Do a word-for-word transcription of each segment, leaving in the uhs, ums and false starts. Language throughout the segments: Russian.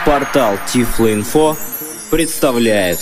Портал Тифлоинфо представляет.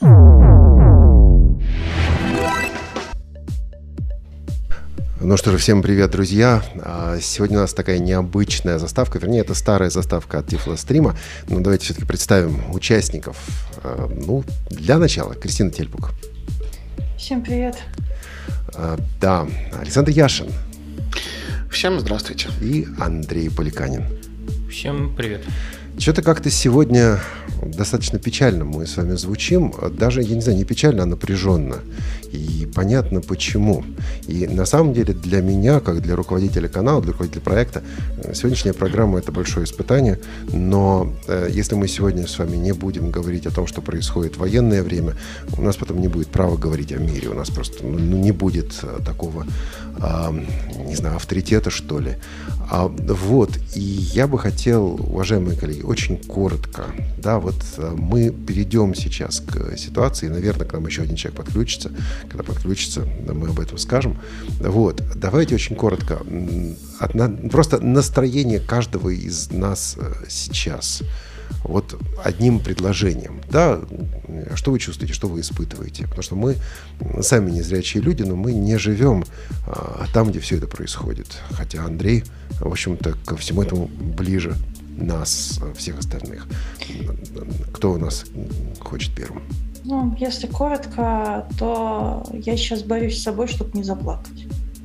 Ну что же, всем привет, друзья. Сегодня у нас такая необычная заставка, вернее, это старая заставка от Тифлострима. Но давайте все-таки представим участников. Ну, для начала, Кристина Тельбук. Всем привет. Да, Александр Яшин. Всем здравствуйте. И Андрей Поликанин. Всем привет. Что-то как-то сегодня достаточно печально мы с вами звучим. Даже, я не знаю, не печально, а напряженно. И понятно почему. И на самом деле для меня, как для руководителя канала, для руководителя проекта, сегодняшняя программа – это большое испытание. Но э, если мы сегодня с вами не будем говорить о том, что происходит в военное время, у нас потом не будет права говорить о мире. У нас просто ну, не будет такого, э, не знаю, авторитета, что ли. А, вот. И я бы хотел, уважаемые коллеги, очень коротко, да, вот мы перейдем сейчас к ситуации, наверное, к нам еще один человек подключится. Когда подключится, мы об этом скажем. Вот, давайте очень коротко. Просто настроение каждого из нас сейчас. Вот одним предложением. Да, что вы чувствуете, что вы испытываете? Потому что мы сами незрячие люди, но мы не живем а, там, где все это происходит. Хотя Андрей, в общем-то, ко всему этому ближе нас, всех остальных. Кто у нас хочет первым? Ну, если коротко, то я сейчас борюсь с собой, чтобы не заплакать.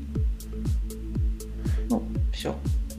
Ну, все.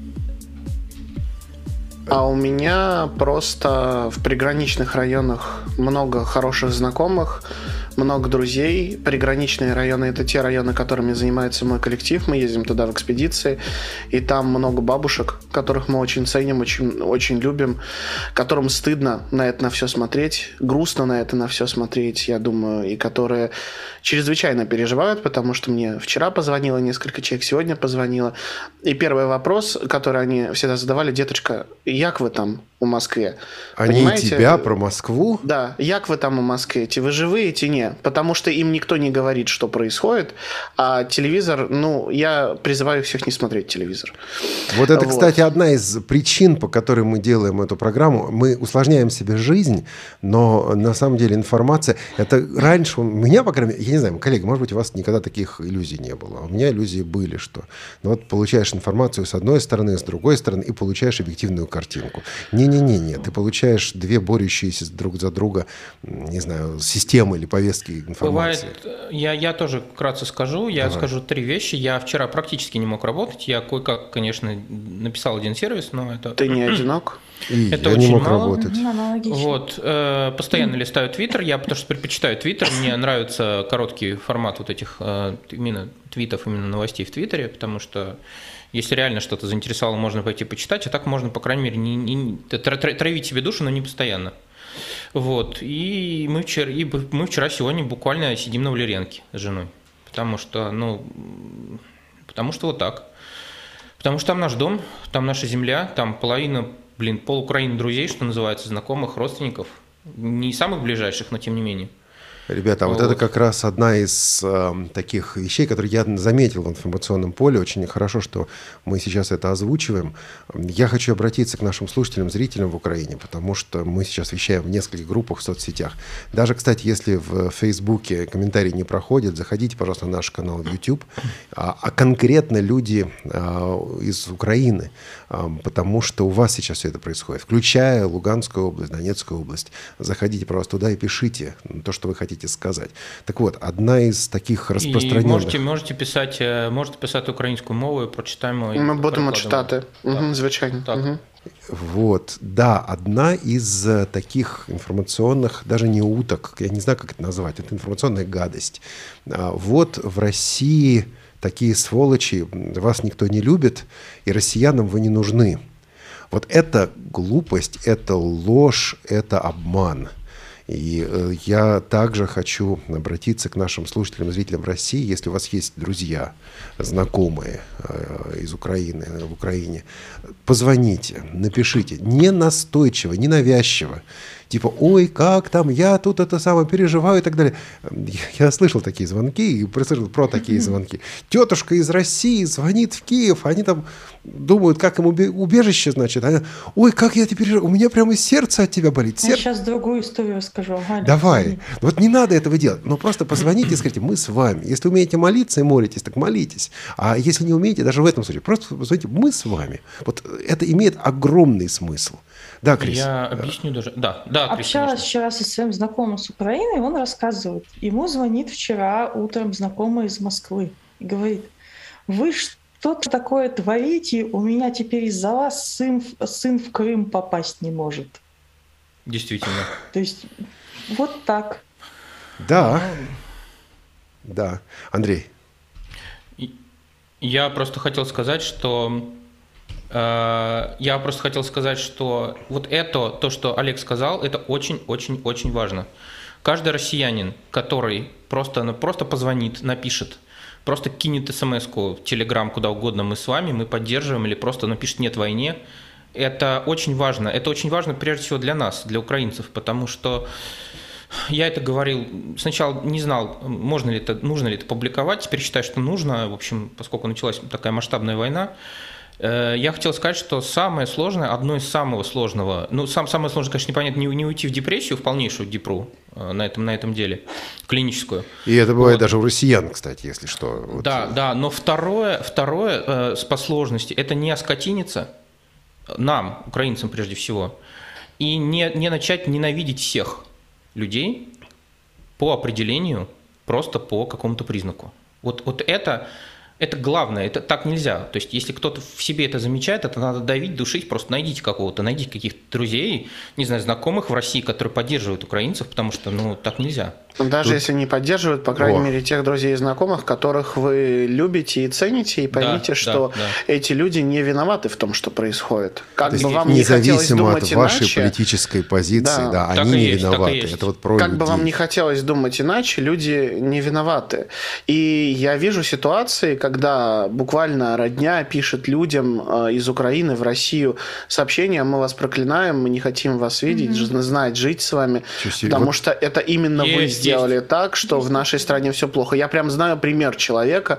А у меня просто в приграничных районах много хороших знакомых, много друзей. Приграничные районы – это те районы, которыми занимается мой коллектив. Мы ездим туда в экспедиции, и там много бабушек, которых мы очень ценим, очень, очень любим, которым стыдно на это на все смотреть, грустно на это на все смотреть, я думаю, и которые чрезвычайно переживают, потому что мне вчера позвонило несколько человек, сегодня позвонило. И первый вопрос, который они всегда задавали: деточка, як вы там у Москве? Они Понимаете? Тебя про Москву? Да, як вы там у Москве? Вы живые, те не. Потому что им никто не говорит, что происходит, а телевизор, ну, я призываю всех не смотреть телевизор. Вот это, вот. Кстати, одна из причин, по которой мы делаем эту программу. Мы усложняем себе жизнь, но на самом деле информация, это раньше, у меня, по крайней мере, я не знаю, коллеги, может быть, у вас никогда таких иллюзий не было. У меня иллюзии были, что ну, вот получаешь информацию с одной стороны, с другой стороны, и получаешь объективную картинку. Не-не-не, ты получаешь две борющиеся друг за друга, не знаю, системы или повестки информации. Бывает, я, я тоже вкратце скажу, я Давай. скажу три вещи. Я вчера практически не мог работать, я кое-как, конечно, написал один сервис, но это... Ты не одинок? И это я очень не мог мало. работать. Вот, э, постоянно листаю Твиттер, я потому что предпочитаю Твиттер, мне нравится короткий формат вот этих э, именно твитов, именно новостей в Твиттере, потому что если реально что-то заинтересовало, можно пойти почитать, а так можно, по крайней мере, не, не, травить себе душу, но не постоянно. Вот, и мы вчера, и мы вчера сегодня буквально сидим на Валерьянке с женой, потому что, ну, потому что вот так. Потому что там наш дом, там наша земля, там половина, блин, пол Украины друзей, что называется, знакомых, родственников, не самых ближайших, но тем не менее. Ребята, а вот, вот это как раз одна из э, таких вещей, которые я заметил в информационном поле. Очень хорошо, что мы сейчас это озвучиваем. Я хочу обратиться к нашим слушателям, зрителям в Украине, потому что мы сейчас вещаем в нескольких группах в соцсетях. Даже, кстати, если в Фейсбуке комментарии не проходят, заходите, пожалуйста, на наш канал в YouTube. А, а конкретно люди а, из Украины, а, потому что у вас сейчас все это происходит, включая Луганскую область, Донецкую область. Заходите, пожалуйста, туда и пишите то, что вы хотите сказать. Так вот, одна из таких распространенных... І можете, можете писати, можете писати українською мовою, прочитаємо. Ми будемо читати, угу, звичайно. Так. Угу. Вот, да, одна из таких информационных, даже не уток, я не знаю, как это назвать, это информационная гадость. Вот в России такие сволочи, вас никто не любит, и россиянам вы не нужны. Вот это глупость, это ложь, это обман. И э, я также хочу обратиться к нашим слушателям, зрителям России. Если у вас есть друзья, знакомые э, из Украины, в Украине, позвоните, напишите. Не настойчиво, не навязчиво. Типа, ой, как там, я тут это самое переживаю и так далее. Я, я слышал такие звонки, и слышал про такие звонки. Тетушка из России звонит в Киев, они там думают, как им убежище, значит. Она, ой, как я теперь, у меня прямо сердце от тебя болит. Сер... Я сейчас другую историю расскажу. Галя, Давай. извини. Вот не надо этого делать. Но просто позвоните и скажите, мы с вами. Если умеете молиться и молитесь, так молитесь. А если не умеете, даже в этом случае, просто позвоните, мы с вами. Вот это имеет огромный смысл. Да, Крис? Я объясню даже. Да, да, Крис, Общалась конечно. вчера со своим знакомым с Украины, и он рассказывает. Ему звонит вчера утром знакомый из Москвы и говорит, вы что-то такое творите, у меня теперь из-за вас сын, сын в Крым попасть не может. Действительно. То есть вот так. Да. Да. Андрей. Я просто хотел сказать, что э, я просто хотел сказать, что вот это, то, что Олег сказал, это очень-очень-очень важно. Каждый россиянин, который просто, ну, просто позвонит, напишет, просто кинет смс-ку в Телеграм, куда угодно, мы с вами, мы поддерживаем, или просто напишет «нет войне», это очень важно. Это очень важно прежде всего для нас, для украинцев, потому что я это говорил, сначала не знал, можно ли это, нужно ли это публиковать, теперь считаю, что нужно, в общем, поскольку началась такая масштабная война. Я хотел сказать, что самое сложное, одно из самого сложного, ну, сам, самое сложное, конечно, непонятно, не, не уйти в депрессию, в полнейшую депру на этом, на этом деле, клиническую. И это бывает вот. Даже у россиян, кстати, если что. Вот. Да, да, но второе, второе э, по сложности, это не оскотиниться, нам, украинцам прежде всего, и не, не начать ненавидеть всех людей по определению, просто по какому-то признаку. Вот, вот это, это главное, это так нельзя. То есть, если кто-то в себе это замечает, это надо давить, душить, просто найдите какого-то, найдите каких-то друзей, не знаю, знакомых в России, которые поддерживают украинцев, потому что, ну, так нельзя. Даже Тут... если не поддерживают, по крайней О. мере, тех друзей и знакомых, которых вы любите и цените, и поймите, да, что да, да. эти люди не виноваты в том, что происходит. Как То бы вам есть, не хотелось независимо думать от вашей иначе, политической позиции, да, да, так они и не есть, так и виноваты. есть. Это вот про как людей. бы вам не хотелось думать иначе, люди не виноваты. И я вижу ситуации, когда буквально родня пишет людям из Украины в Россию сообщения: мы вас проклинаем, мы не хотим вас видеть, mm-hmm. знать, жить с вами, Чуть-чуть. потому вот... что это именно есть, вы сделали есть. так, что есть. В нашей стране все плохо. Я прям знаю пример человека,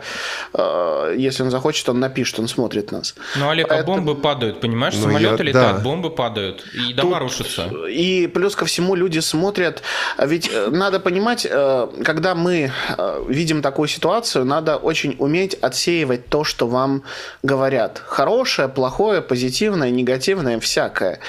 если он захочет, он напишет, он смотрит нас. Ну, Олег, Поэтому... а бомбы падают, понимаешь? Ну, Самолеты я... летают, да. бомбы падают, и дома Тут... рушатся. И плюс ко всему люди смотрят, ведь надо понимать, когда мы видим такую ситуацию, надо очень уметь отсеивать то, что вам говорят. Хорошее, плохое, позитивное, негативное, всякое.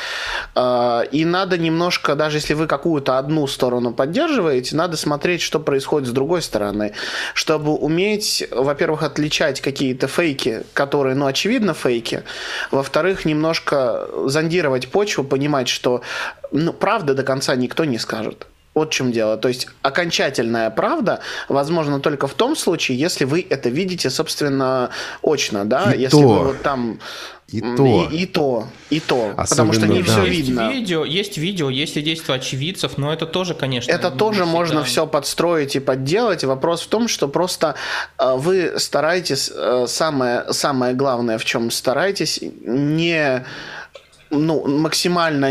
И надо немножко, даже если вы какую-то одну сторону поддерживаете, надо смотреть, что происходит с другой стороны, чтобы уметь, во-первых, отличать какие-то фейки, которые, ну, очевидно, фейки, во-вторых, немножко зондировать почву, понимать, что, ну, правды до конца никто не скажет. Вот в чем дело. То есть окончательная правда возможна только в том случае, если вы это видите, собственно, очно, да, и если то. вы вот там... И то. И, и то, и то. Особенно, потому что не да. все есть видно. Видео, есть видео, есть свидетельства очевидцев, но это тоже, конечно... Это тоже всегда... можно все подстроить и подделать. Вопрос в том, что просто э, вы стараетесь, э, самое, самое главное, в чем стараетесь, не... ну, максимально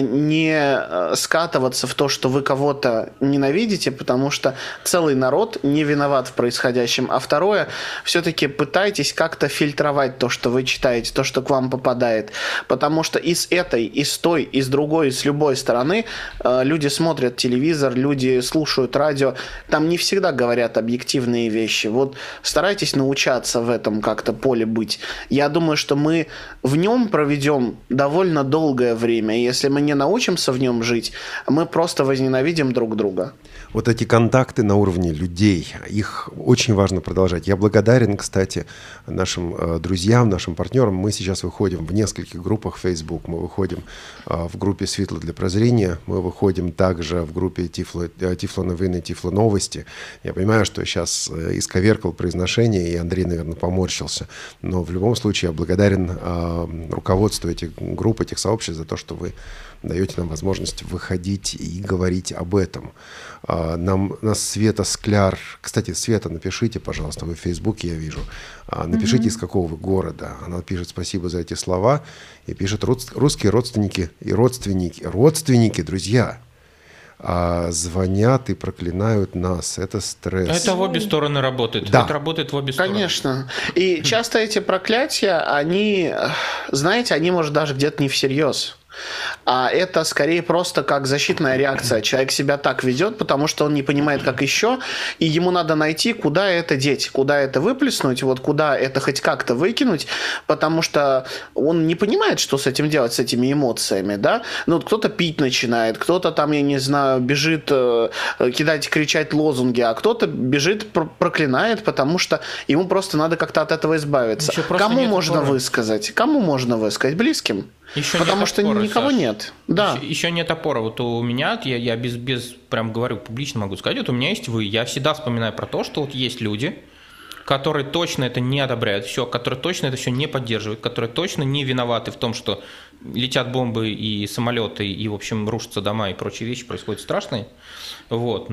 не скатываться в то, что вы кого-то ненавидите, потому что целый народ не виноват в происходящем. А второе, все-таки пытайтесь как-то фильтровать то, что вы читаете, то, что к вам попадает. Потому что и с этой, и с той, и с другой, и с любой стороны э, люди смотрят телевизор, люди слушают радио. Там не всегда говорят объективные вещи. Вот старайтесь научаться в этом как-то поле быть. Я думаю, что мы в нем проведем довольно долго долгое время. И если мы не научимся в нем жить, мы просто возненавидим друг друга. Вот эти контакты на уровне людей, их очень важно продолжать. Я благодарен, кстати, нашим э, друзьям, нашим партнерам. Мы сейчас выходим в нескольких группах в Facebook. Мы выходим э, в группе «Светло для прозрения». Мы выходим также в группе «Тифло, э, Тифло новины», «Тифло новости». Я понимаю, что сейчас э, исковеркал произношение, и Андрей, наверное, поморщился. Но в любом случае я благодарен э, руководству этих групп, этих сообществ за то, что вы даете нам возможность выходить и говорить об этом. Нам, нас Света Скляр... Кстати, Света, напишите, пожалуйста, вы в Фейсбуке, я вижу. Напишите, mm-hmm. из какого вы города. Она пишет спасибо за эти слова. И пишет русские родственники и родственники. Родственники, друзья. а звонят и проклинают нас. Это стресс. Это в обе стороны работает. Да. Это работает в обе стороны. Конечно. И часто эти проклятия, они, знаете, они, может, даже где-то не всерьез. А это скорее просто как защитная реакция. Человек себя так ведет, потому что он не понимает, как еще, и ему надо найти, куда это деть, куда это выплеснуть, вот куда это хоть как-то выкинуть, потому что он не понимает, что с этим делать, с этими эмоциями, да. Ну, кто-то пить начинает, кто-то там, я не знаю, бежит э, кидать, кричать лозунги, а кто-то бежит, проклинает, потому что ему просто надо как-то от этого избавиться. Кому можно опоры. высказать? Кому можно высказать? Близким? Еще Потому нет что опоры, никого Саш. нет. Да. Еще, еще нет опоры. Вот у меня, я, я без, без, прям говорю, публично могу сказать, вот у меня есть вы. Я всегда вспоминаю про то, что вот есть люди, которые точно это не одобряют, все, которые точно это все не поддерживают, которые точно не виноваты в том, что летят бомбы и самолеты, и, в общем, рушатся дома и прочие вещи происходят страшные. Вот.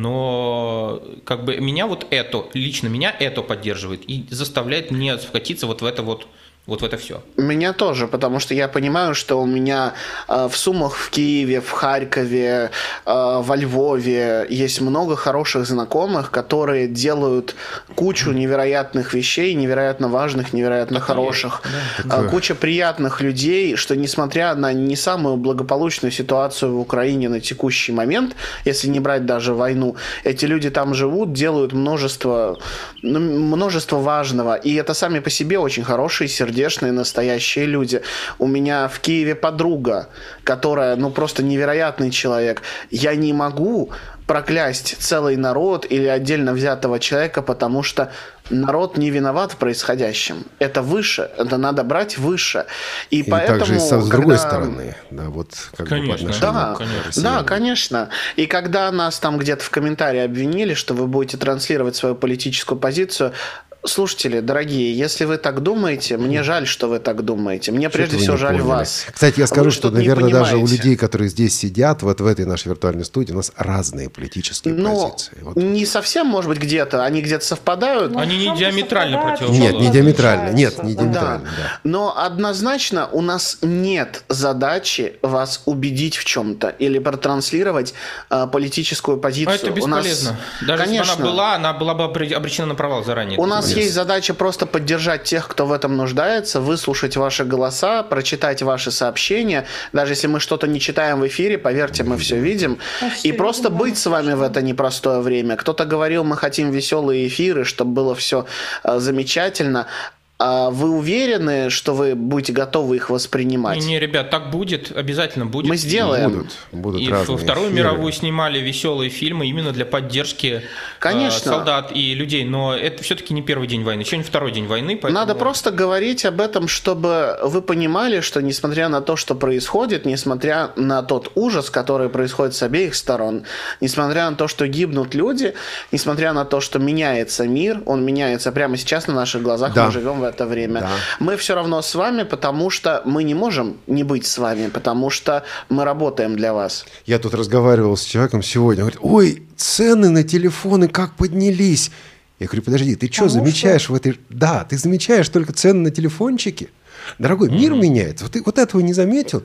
Но как бы меня вот это, лично меня это поддерживает и заставляет не вкатиться вот в это вот Вот в это все. Меня тоже, потому что я понимаю, что у меня э, в Сумах, в Киеве, в Харькове, э, во Львове есть много хороших знакомых, которые делают кучу невероятных вещей, невероятно важных, невероятно так хороших. Да. Э, куча приятных людей, что несмотря на не самую благополучную ситуацию в Украине на текущий момент, если не брать даже войну, эти люди там живут, делают множество, множество важного. И это сами по себе очень хорошие, сердечные, сердечные, настоящие люди. У меня в Киеве подруга, которая, ну, просто невероятный человек. Я не могу проклясть целый народ или отдельно взятого человека, потому что народ не виноват в происходящем. Это выше, это надо брать выше. И, и поэтому, также с когда... другой стороны, да, вот как конечно, бы да, конечно. да, конечно. И когда нас там где-то в комментарии обвинили, что вы будете транслировать свою политическую позицию, слушатели, дорогие, если вы так думаете, мне жаль, что вы так думаете. Мне Что прежде всего жаль поняли. вас. Кстати, я скажу, вы что, наверное, даже у людей, которые здесь сидят, вот в этой нашей виртуальной студии, у нас разные политические Но позиции. Вот. не совсем, может быть, где-то. Они где-то совпадают. Ну, Они не диаметрально совпадают, противоположны. Нет, не диаметрально. Нет, не Да. диаметрально. Да. Да. Но однозначно у нас нет задачи вас убедить в чем-то или протранслировать э, политическую позицию. А это бесполезно. У нас... Даже Конечно. если бы она была, она была бы обречена на провал заранее. У нас Yes. есть задача просто поддержать тех, кто в этом нуждается, выслушать ваши голоса, прочитать ваши сообщения. Даже если мы что-то не читаем в эфире, поверьте, мы все видим. И просто быть с вами в это непростое время. Кто-то говорил, мы хотим веселые эфиры, чтобы было все замечательно. А вы уверены, что вы будете готовы их воспринимать? Не, не, ребят, так будет, обязательно будет. Мы сделаем. Будут, будут И разные Вторую эфиры. мировую снимали веселые фильмы именно для поддержки Конечно. э, солдат и людей. Но это все-таки не первый день войны, еще не второй день войны. Поэтому... Надо просто говорить об этом, чтобы вы понимали, что несмотря на то, что происходит, несмотря на тот ужас, который происходит с обеих сторон, несмотря на то, что гибнут люди, несмотря на то, что меняется мир, он меняется прямо сейчас на наших глазах, да. мы живем в это время. Да. Мы все равно с вами, потому что мы не можем не быть с вами, потому что мы работаем для вас. Я тут разговаривал с человеком сегодня. Он говорит, ой, цены на телефоны как поднялись. Я говорю, подожди, ты что, замечаешь что? в этой... Да, ты замечаешь только цены на телефончики? Дорогой, мир mm-hmm. меняется. Вот ты вот этого не заметил?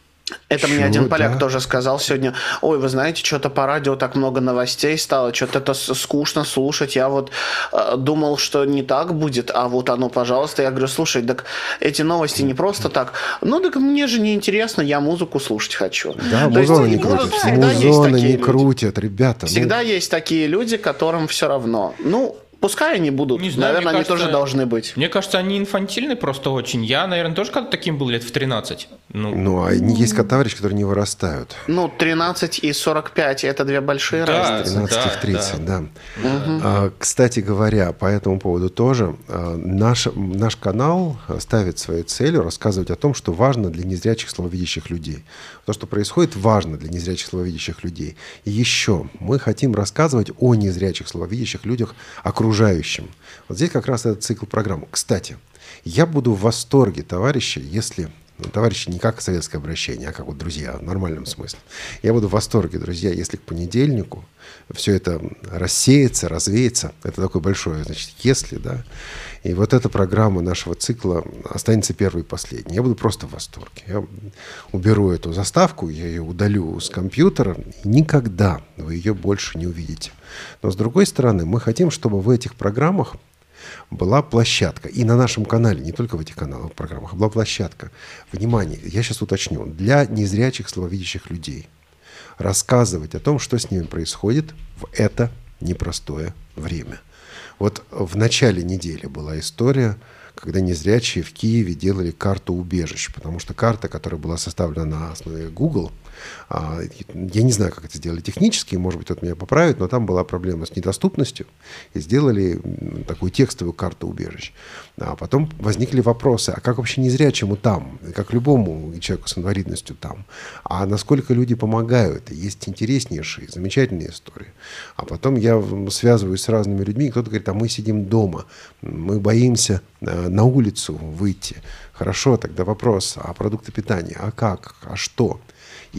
Это Чё, мне один поляк да? тоже сказал сегодня. Ой, вы знаете, что-то по радио так много новостей стало, что-то это скучно слушать. Я вот э, думал, что не так будет, а вот оно, пожалуйста. Я говорю, слушай, так эти новости не просто так. Ну, так мне же не интересно, я музыку слушать хочу. Да, То музоны есть, не будут, крутят. всегда есть Музоны такие не люди. крутят, ребята. Всегда ну... есть такие люди, которым все равно. Ну, пускай они будут. Не знаю, наверное, мне они кажется, тоже должны быть. Мне кажется, они инфантильны просто очень. Я, наверное, тоже когда таким был лет в тринадцать. Ну, Ну, а есть товарищи, которые не вырастают. Ну, тринадцать и сорок пять – это две большие Да. разницы. тринадцать да, в тридцать, да. да. А, кстати говоря, по этому поводу тоже, а, наш, наш канал ставит своей целью рассказывать о том, что важно для незрячих слабовидящих людей. То, что происходит, важно для незрячих слабовидящих людей. И еще мы хотим рассказывать о незрячих слабовидящих людях окружающим. Вот здесь как раз этот цикл программ. Кстати, я буду в восторге, товарищи, если... Ну, товарищи, не как советское обращение, а как вот друзья, в нормальном смысле. Я буду в восторге, друзья, если к понедельнику все это рассеется, развеется. Это такое большое, значит, если, да. И вот эта программа нашего цикла останется первой и последней. Я буду просто в восторге. Я уберу эту заставку, я ее удалю с компьютера, и никогда вы ее больше не увидите. Но с другой стороны, мы хотим, чтобы в этих программах была площадка. И на нашем канале, не только в этих каналах, программах, была площадка. Внимание, я сейчас уточню. Для незрячих, слабовидящих людей. Рассказывать о том, что с ними происходит в это непростое время. Вот в начале недели была история, когда незрячие в Киеве делали карту убежищ, потому что карта, которая была составлена на основе Google, я не знаю, как это сделали технически, может быть, кто-то меня поправит, но там была проблема с недоступностью, и сделали такую текстовую карту убежищ. А потом возникли вопросы, а как вообще незрячему там, как любому человеку с инвалидностью там, а насколько люди помогают, и есть интереснейшие, замечательные истории. А потом я связываюсь с разными людьми, и кто-то говорит, а мы сидим дома, мы боимся на улицу выйти. Хорошо, тогда вопрос, а продукты питания, а как, а что? И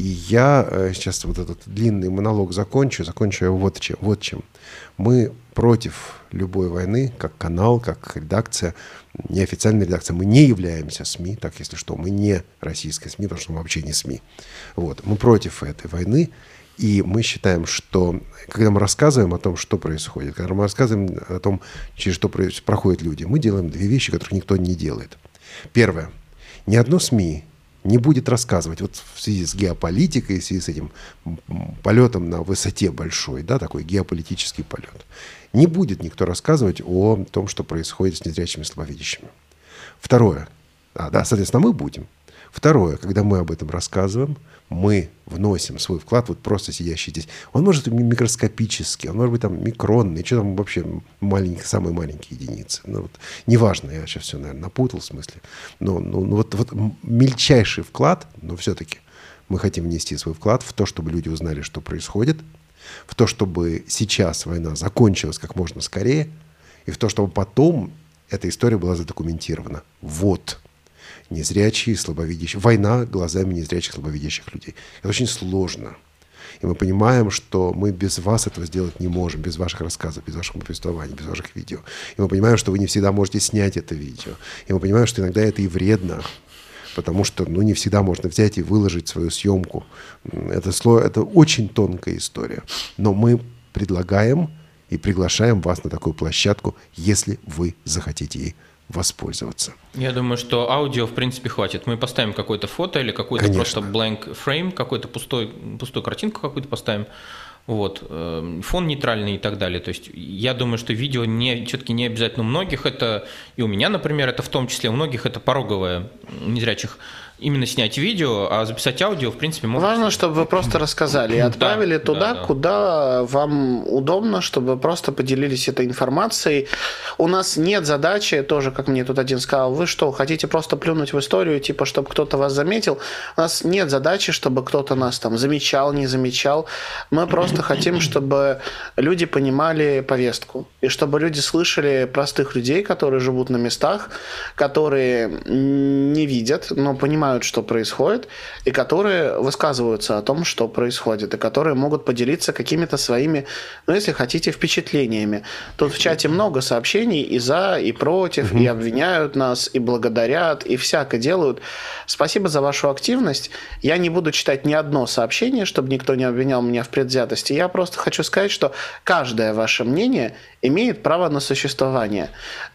я сейчас вот этот длинный монолог закончу, закончу его вот чем. Вот чем. Мы против любой войны, как канал, как редакция, неофициальная редакция. Мы не являемся СМИ, так если что, мы не российская СМИ, потому что мы вообще не СМИ. Вот. Мы против этой войны, и мы считаем, что когда мы рассказываем о том, что происходит, когда мы рассказываем о том, через что проходят люди, мы делаем две вещи, которых никто не делает. Первое. Ни одно СМИ не будет рассказывать вот в связи с геополитикой, в связи с этим полетом на высоте большой, да, такой геополитический полет. Не будет никто рассказывать о том, что происходит с незрячими и слабовидящими. Второе. А, да, соответственно, мы будем. Второе. Когда мы об этом рассказываем, мы вносим свой вклад, вот просто сидящий здесь. Он может быть микроскопический, он может быть там микронный, что там вообще маленькие, самые маленькие единицы. Ну, вот, неважно, я сейчас все, наверное, напутал в смысле. Но, но, но вот, вот мельчайший вклад, но все-таки мы хотим внести свой вклад в то, чтобы люди узнали, что происходит, в то, чтобы сейчас война закончилась как можно скорее, и в то, чтобы потом эта история была задокументирована. Вот. Незрячие, слабовидящие. Война глазами незрячих, слабовидящих людей. Это очень сложно. И мы понимаем, что мы без вас этого сделать не можем, без ваших рассказов, без вашего повествования, без ваших видео. И мы понимаем, что вы не всегда можете снять это видео. И мы понимаем, что иногда это и вредно, потому что ну, не всегда можно взять и выложить свою съемку. Это, это очень тонкая история. Но мы предлагаем и приглашаем вас на такую площадку, если вы захотите ей воспользоваться. Я думаю, что аудио, в принципе, хватит. Мы поставим какое-то фото или какой-то просто blank frame, какой-то пустой, пустую картинку какую-то поставим, вот, фон нейтральный и так далее. То есть я думаю, что видео не, все-таки не обязательно у многих это, и у меня, например, это в том числе, у многих это пороговое незрячих, именно снять видео, а записать аудио, в принципе, можно... Важно, чтобы вы просто рассказали и отправили да, туда, да, да. куда вам удобно, чтобы вы просто поделились этой информацией. У нас нет задачи, тоже, как мне тут один сказал, вы что, хотите просто плюнуть в историю, типа, чтобы кто-то вас заметил? У нас нет задачи, чтобы кто-то нас там замечал, не замечал. Мы просто хотим, чтобы люди понимали повестку, и чтобы люди слышали простых людей, которые живут на местах, которые не видят, но понимают, что происходит, и которые высказываются о том, что происходит, и которые могут поделиться какими-то своими, ну, если хотите, впечатлениями. Тут в чате много сообщений и за, и против, и обвиняют нас, и благодарят, и всяко делают. Спасибо за вашу активность. Я не буду читать ни одно сообщение, чтобы никто не обвинял меня в предвзятости. Я просто хочу сказать, что каждое ваше мнение имеет право на существование.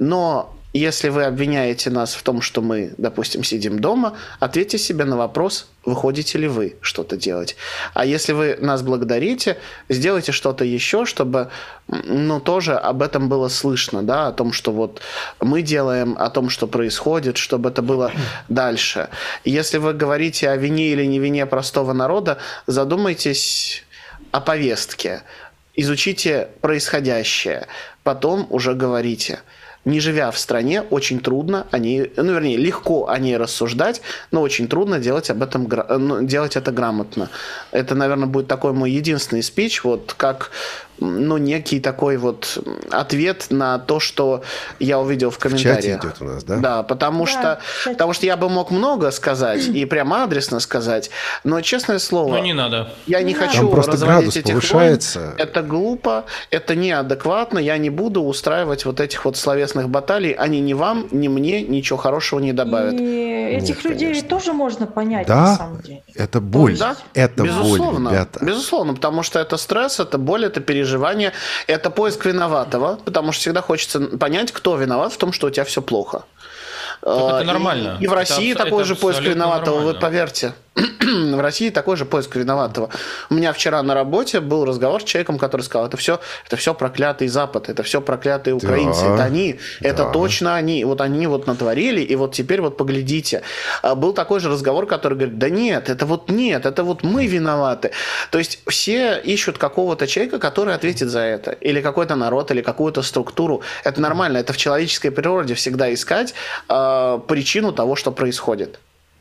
Но если вы обвиняете нас в том, что мы, допустим, сидим дома, ответьте себе на вопрос, выходите ли вы что-то делать. А если вы нас благодарите, сделайте что-то еще, чтобы, ну, тоже об этом было слышно, да, о том, что вот мы делаем, о том, что происходит, чтобы это было дальше. Если вы говорите о вине или не вине простого народа, задумайтесь о повестке, изучите происходящее, потом уже говорите. Не живя в стране, очень трудно о ней, ну, вернее, легко о ней рассуждать, но очень трудно делать об этом, делать это грамотно. Это, наверное, будет такой мой единственный спич, вот как ну, некий такой вот ответ на то, что я увидел в комментариях. В чате идет у нас, да? Да, потому, Да, что, потому что я бы мог много сказать и прямо адресно сказать, но, честное слово, Ну, не надо. я не Там хочу просто разводить градус этих повышается. войн. Это глупо, это неадекватно, я не буду устраивать вот этих вот словесных баталий, они ни вам, ни мне ничего хорошего не добавят. И этих Нет, людей конечно. тоже можно понять, Да, на самом деле. это боль. Да, Это безусловно, боль, ребята. безусловно, потому что это стресс, это боль, это переживание, это поиск виноватого, потому что всегда хочется понять, кто виноват в том, что у тебя все плохо. Так это И- нормально. И, в России Это абс- такой это же поиск абсолютно виноватого, вы нормально. поверьте. В России такой же поиск виноватого. У меня вчера на работе был разговор с человеком, который сказал, это все, это все проклятый Запад, это все проклятые украинцы, Да, это они, это да. точно они, вот они вот натворили, и вот теперь вот поглядите. А был такой же разговор, который говорит, да нет, это вот нет, это вот мы виноваты. То есть все ищут какого-то человека, который ответит за это, или какой-то народ, или какую-то структуру. Это нормально, это в человеческой природе всегда искать э, причину того, что происходит.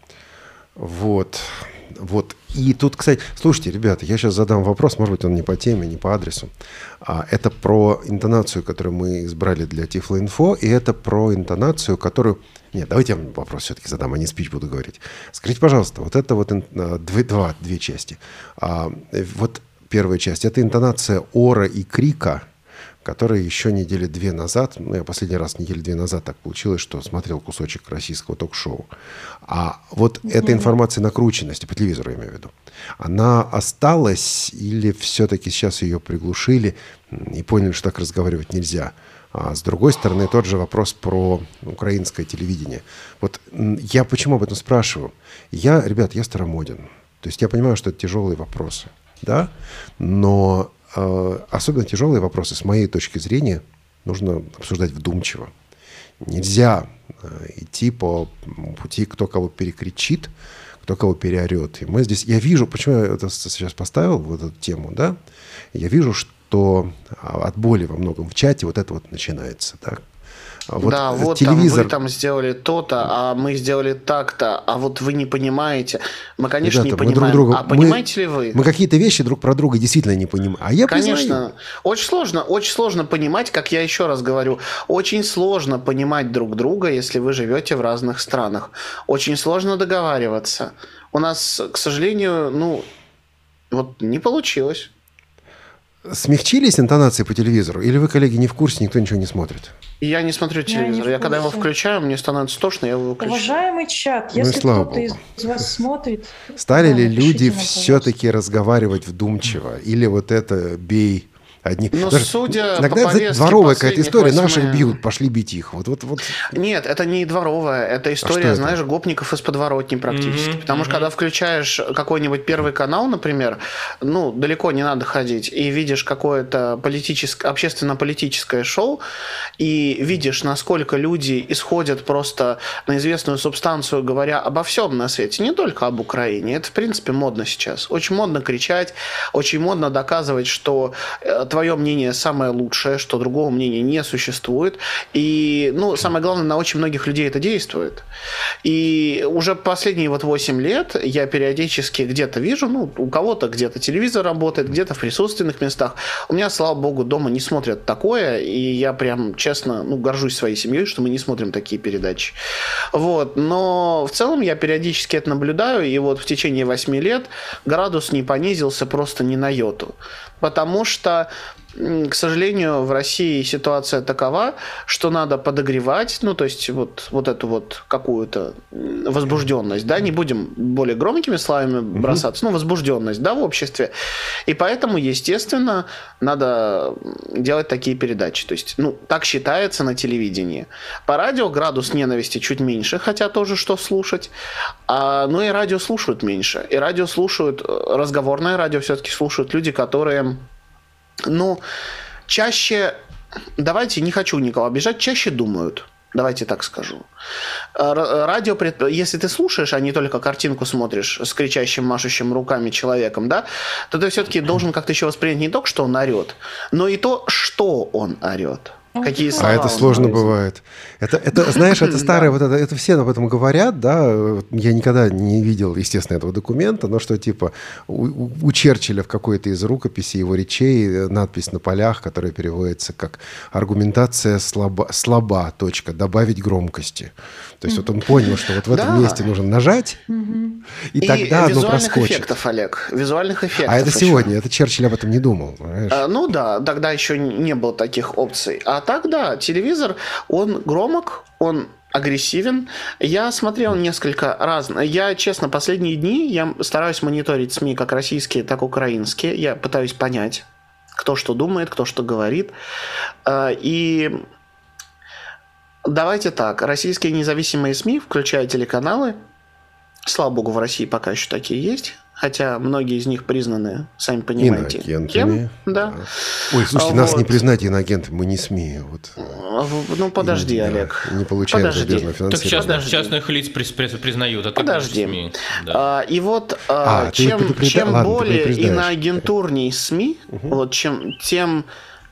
Вот. Вот. И тут, кстати, слушайте, ребята, я сейчас задам вопрос, может быть, он не по теме, не по адресу. А, это про интонацию, которую мы избрали для Тифлоинфо, и это про интонацию, которую... Нет, давайте я вопрос все-таки задам, а не спич буду говорить. Скажите, пожалуйста, вот это вот ин- две, два, две части. А, вот первая часть, это интонация ора и крика, которая еще недели две назад, ну, я последний раз недели две назад так получилось, что смотрел кусочек российского ток-шоу. А вот mm-hmm. эта информация накрученности, по телевизору я имею в виду, она осталась или все-таки сейчас ее приглушили и поняли, что так разговаривать нельзя? А с другой стороны, тот же вопрос про украинское телевидение. Вот я почему об этом спрашиваю? Я, ребят, я старомоден. То есть я понимаю, что это тяжелые вопросы, да? Но особенно тяжелые вопросы, с моей точки зрения, нужно обсуждать вдумчиво. Нельзя идти по пути, кто кого перекричит, кто кого переорет. И мы здесь, я вижу, почему я это сейчас поставил, вот эту тему, да, я вижу, что от боли во многом в чате вот это вот начинается, так. Вот да, вот телевизор... там, вы там сделали то-то, а мы сделали так-то, а вот вы не понимаете. Мы, конечно, Ребята, не мы понимаем. друг друга... А понимаете ли вы? Мы какие-то вещи друг про друга действительно не понимаем. А я Конечно. признаю. Очень сложно, очень сложно понимать, как я еще раз говорю, очень сложно понимать друг друга, если вы живете в разных странах. Очень сложно договариваться. У нас, к сожалению, ну, вот не получилось. Смягчились интонации по телевизору? Или вы, коллеги, не в курсе, никто ничего не смотрит? Я не смотрю телевизор. Я, я когда его курсе. включаю, мне становится тошно, я его выключаю. Уважаемый чат, Ну и если слава кто-то из Богу. вас смотрит... Стали да, ли напишите люди нам, пожалуйста. все-таки разговаривать вдумчиво? Или вот это бей одни... Ну, Даже судя иногда по это повестке дворовая какая-то история. последних Наших восьми- бьют, пошли бить их. Вот, вот, вот. Нет, это не дворовая, это что история, это? знаешь, гопников из подворотни практически. Мгм, Потому что мгм. когда включаешь какой-нибудь Первый канал, например, ну, далеко не надо ходить, и видишь какое-то политическое, общественно-политическое шоу, и видишь, насколько люди исходят просто на известную субстанцию, говоря обо всем на свете, не только об Украине. Это, в принципе, модно сейчас. Очень модно кричать, очень модно доказывать, что э, твое мнение самое лучшее, что другого мнения не существует. И, ну, самое главное, на очень многих людей это действует. И уже последние вот восемь лет я периодически где-то вижу, ну, у кого-то где-то телевизор работает, где-то в присутственных местах. У меня, слава богу, дома не смотрят такое, и я прям, честно, ну, горжусь своей семьей, что мы не смотрим такие передачи. Вот. Но в целом я периодически это наблюдаю, и вот в течение восьми лет градус не понизился просто ни на йоту. Потому что, к сожалению, в России ситуация такова, что надо подогревать, ну, то есть вот, вот эту вот какую-то возбужденность, да, не будем более громкими словами бросаться, ну, возбужденность, да, в обществе. И поэтому, естественно, надо делать такие передачи. То есть, ну, так считается на телевидении. По радио градус ненависти чуть меньше, хотя тоже что слушать. А, ну, и радио слушают меньше. И радио слушают, разговорное радио все-таки слушают люди, которые... Ну, чаще, давайте, не хочу никого обижать, чаще думают. Давайте так скажу. Радио, если ты слушаешь, а не только картинку смотришь с кричащим, машущим руками человеком, да, то ты все-таки должен как-то еще воспринять не только, что он орет, но и то, что он орет. Какие слова А это он сложно произнес. бывает. Это, это знаешь, это старое, вот это, это все об этом говорят, да. Я никогда не видел, естественно, этого документа, но что типа у, у- у Черчилля в какой-то из рукописей его речей надпись на полях, которая переводится как «аргументация слаба, слаба, точка, добавить громкости». То есть вот он понял, что вот в этом Да. месте нужно нажать, и, И тогда оно визуальных проскочит. эффектов, Олег. Визуальных эффектов. А это еще. сегодня, это Черчилль об этом не думал, понимаешь? А, ну да, тогда еще не было таких опций. А так, да, телевизор, он громок, он агрессивен. Я смотрел несколько раз. Я, честно, последние дни я стараюсь мониторить СМИ как российские, так и украинские. Я пытаюсь понять, кто что думает, кто что говорит. А, И давайте так. Российские независимые СМИ, включая телеканалы, слава богу, в России пока еще такие есть. Хотя многие из них признаны, сами понимаете, Иноагентами. кем? Да. Ой, слушайте, А нас вот. не признать иноагентами, мы не СМИ. Вот. В- Ну, подожди, И, да, Олег. Не получаем Подожди. зарубежного Так финансирования. частных, Подожди. частных лиц при- при- признают, а так Подожди. СМИ. Да. А, и вот а, А, ты чем, предупрежда- чем ладно, ты более предупреждаешь. иноагентурней СМИ, вот чем, тем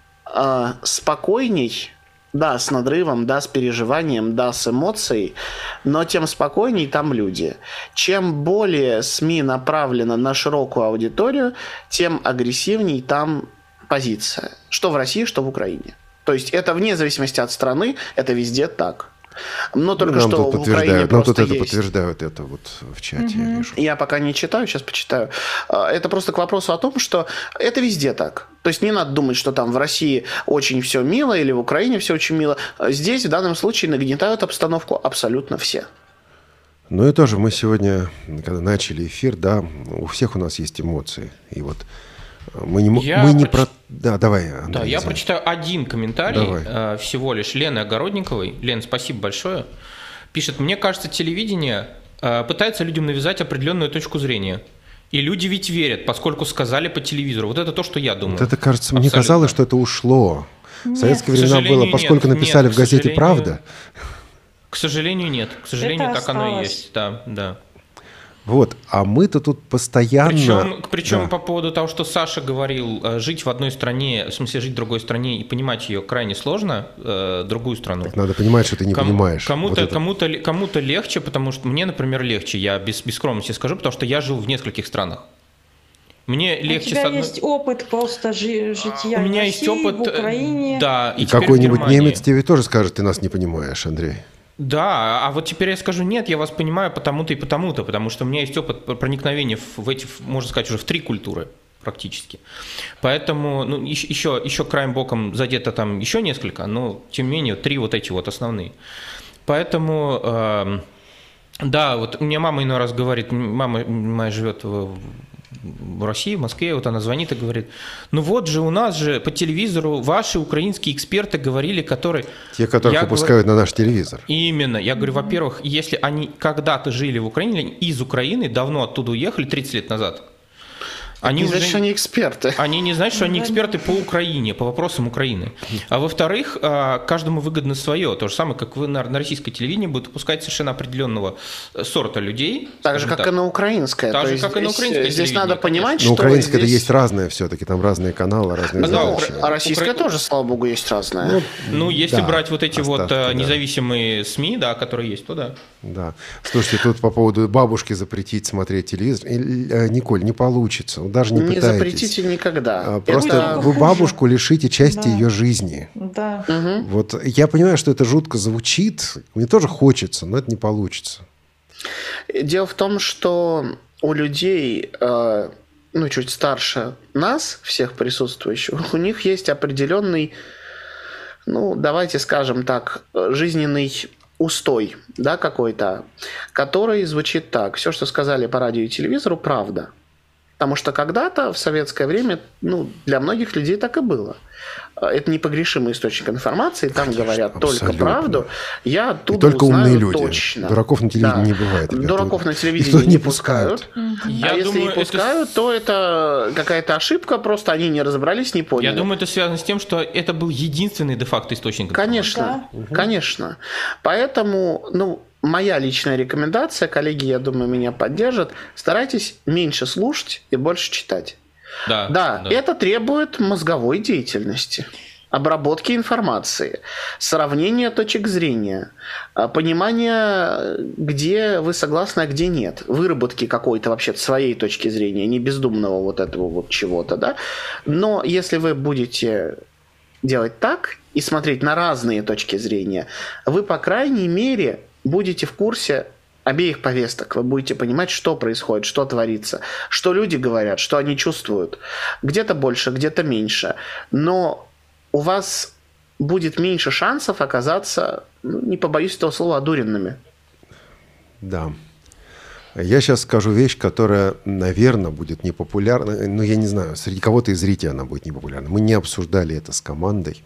а, спокойней, да, с надрывом, да, с переживанием, да, с эмоцией, но тем спокойней там люди. Чем более СМИ направлено на широкую аудиторию, тем агрессивней там позиция. Что в России, что в Украине. То есть это вне зависимости от страны, это везде так. Но только Нам что тут в Украине подтверждают, нам тут просто это есть. подтверждают это вот в чате, я вижу. Я пока не читаю, сейчас почитаю. А, Это просто к вопросу о том, что это везде так. То есть не надо думать, что там в России очень все мило или в Украине все очень мило. Здесь в данном случае нагнетают обстановку абсолютно все. Ну и тоже мы сегодня, когда начали эфир, да, у всех у нас есть эмоции. И вот мы не, м- Я мы не проч- про... Да, давай, Андрей. Да, я извини. прочитаю один комментарий Давай. э, всего лишь Лены Огородниковой. Лен, спасибо большое. Пишет: мне кажется, телевидение э, пытается людям навязать определенную точку зрения. И люди ведь верят, поскольку сказали по телевизору. Вот это то, что я думаю. Вот это, кажется, мне Абсолютно. казалось, что это ушло. В советские К времена сожалению, было, поскольку нет, написали нет, в газете к сожалению, «Правда». К сожалению, нет. К сожалению, Это так оно и осталось. есть. Да, да. Вот, а мы-то тут постоянно... Причем, причем Да. по поводу того, что Саша говорил, э, жить в одной стране, в смысле жить в другой стране и понимать ее крайне сложно, э, другую страну. Надо понимать, что ты не Кому- понимаешь. Кому-то, Вот это. кому-то, ли- кому-то легче, потому что мне, например, легче, я без, без скромности скажу, потому что я жил в нескольких странах. Мне У легче тебя с одной- есть опыт просто жи- жития У в меня России, есть опыт, в Украине. да, и, И теперь в какой-нибудь Германии. немец тебе тоже скажет, ты нас не понимаешь, Андрей. Да, а вот теперь я скажу: нет, я вас понимаю потому-то и потому-то, потому что у меня есть опыт проникновения в, в эти, в, можно сказать, уже в три культуры практически. Поэтому, ну, еще, еще, еще краем боком задето там еще несколько, но тем не менее три вот эти вот основные. Поэтому, эм, да, вот у меня мама иной раз говорит, мама моя живет в, в России, в Москве, вот она звонит и говорит: ну вот же у нас же по телевизору ваши украинские эксперты говорили, которые... Те, которых Я выпускают на наш телевизор. Именно. Я говорю, во-первых, если они когда-то жили в Украине, или из Украины, давно оттуда уехали, тридцать лет назад, они не уже... значит, что они эксперты. Они не знают, что они эксперты по Украине, по вопросам Украины. А во-вторых, а, каждому выгодно свое. То же самое, как вы на, на российское телевидение будут выпускать совершенно определенного сорта людей. Так же, скажем как и на украинское. Так То же, есть как и на здесь- украинское Здесь телевидение, надо понимать, конечно. что Но украинское это здесь- есть разное все-таки, там разные каналы, разные Да, задачи. укра- А российское Укра- тоже, слава богу, есть разное. Ну, если да, брать вот эти вот остатки, а, да. независимые СМИ, да, которые есть, то да. Да. Слушайте, тут по поводу бабушки запретить смотреть телевизор. Э, э, Николь, не получится. Вот даже не, не пытайтесь. запретите никогда. А, Просто Это- вы бабушку лишите части Да. ее жизни. Да. Вот я понимаю, что это жутко звучит. Мне тоже хочется, но это не получится. Дело в том, что у людей, э, ну, чуть старше нас, всех присутствующих, у них есть определенный, ну, давайте скажем так, жизненный устой, да, какой-то, который звучит так. Все, что сказали по радио и телевизору, правда. Потому что когда-то в советское время, ну, для многих людей так и было. Это непогрешимый источник информации, там Конечно, говорят только абсолютно. правду. Я И оттуда только узнаю умные люди. точно. Дураков на телевидении Да. не бывает. ребята. Дураков на Их телевидении туда не пускают. Я а если думаю, и это пускают, то это какая-то ошибка, просто они не разобрались, не поняли. Я думаю, это связано с тем, что это был единственный де-факто источник информации. Конечно, конечно. Поэтому, ну, моя личная рекомендация, коллеги, я думаю, меня поддержат, старайтесь меньше слушать и больше читать. Да, Да, это требует мозговой деятельности. обработки информации, сравнение точек зрения, понимание, где вы согласны, а где нет, выработки какой-то вообще своей точки зрения, не бездумного вот этого вот чего-то, да. Но если вы будете делать так и смотреть на разные точки зрения, вы, по крайней мере, будете в курсе обеих повесток. Вы будете понимать, что происходит, что творится, что люди говорят, что они чувствуют. Где-то больше, где-то меньше. Но у вас будет меньше шансов оказаться, ну, не побоюсь этого слова, одуренными. Да. Я сейчас скажу вещь, которая, наверное, будет непопулярна. Ну, я не знаю, среди кого-то из зрителей она будет непопулярна. Мы не обсуждали это с командой.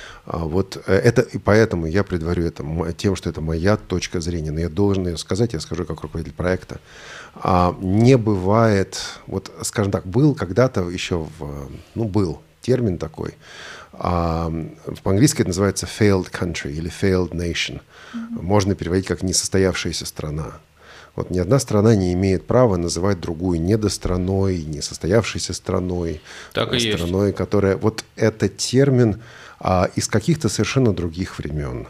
Вот это, и поэтому я предварю это тем, что это моя точка зрения. Но я должен ее сказать, я скажу как руководитель проекта. Не бывает, вот, скажем так, был когда-то еще, в, ну, был термин такой, по-английски это называется failed country или failed nation. Mm-hmm. Можно переводить как несостоявшаяся страна. Вот ни одна страна не имеет права называть другую недостраной, несостоявшейся страной, так и страной, есть. Которая... Вот этот термин а, из каких-то совершенно других времен.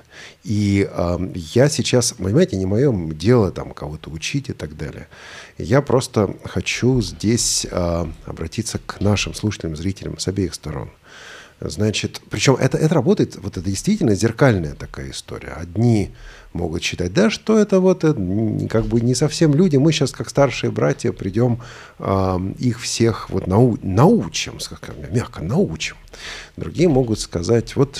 И а, я сейчас, понимаете, не мое дело там кого-то учить и так далее. Я просто хочу здесь а, обратиться к нашим слушателям, зрителям с обеих сторон. Значит, причем это, это работает, вот это действительно зеркальная такая история. Одни могут считать, да, что это вот это, как бы не совсем люди, мы сейчас как старшие братья придем, э, их всех вот нау, научим, скажем, мягко научим. Другие могут сказать, вот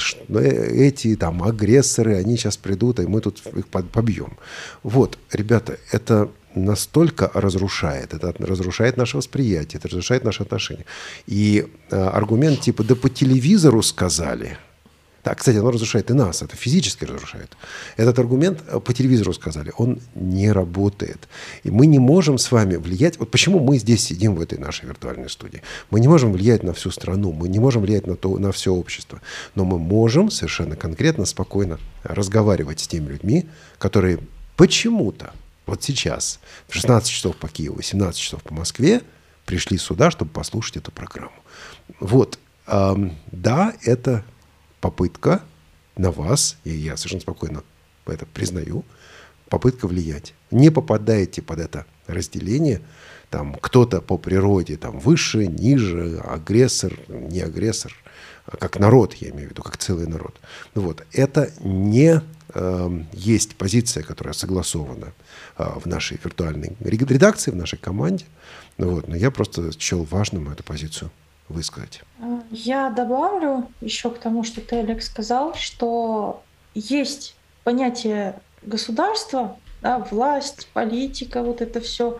эти там агрессоры, они сейчас придут, и мы тут их побьем. Вот, ребята, это настолько разрушает, это разрушает наше восприятие, это разрушает наши отношения. И э, аргумент типа, да по телевизору сказали. Так, кстати, оно разрушает и нас, это физически разрушает. Этот аргумент по телевизору сказали, он не работает. И мы не можем с вами влиять. Вот почему мы здесь сидим в этой нашей виртуальной студии. Мы не можем влиять на всю страну, мы не можем влиять на, то, на все общество. Но мы можем совершенно конкретно, спокойно разговаривать с теми людьми, которые почему-то вот сейчас, в шестнадцать часов по Киеву, семнадцать часов по Москве, пришли сюда, чтобы послушать эту программу. Вот, эм, да, это попытка на вас, и я совершенно спокойно это признаю, попытка влиять. Не попадаете под это разделение, там, кто-то по природе там, выше, ниже, агрессор, не агрессор, как народ, я имею в виду, как целый народ. Вот. Это не э, есть позиция, которая согласована э, в нашей виртуальной редакции, в нашей команде. Вот. Но я просто счел важным эту позицию высказать. Я добавлю еще к тому, что ты, Олег, сказал, что есть понятие государства, да, власть, политика, вот это все.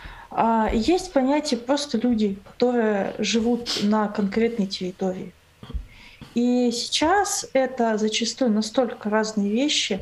А есть понятие просто люди, которые живут на конкретной территории. И сейчас это зачастую настолько разные вещи,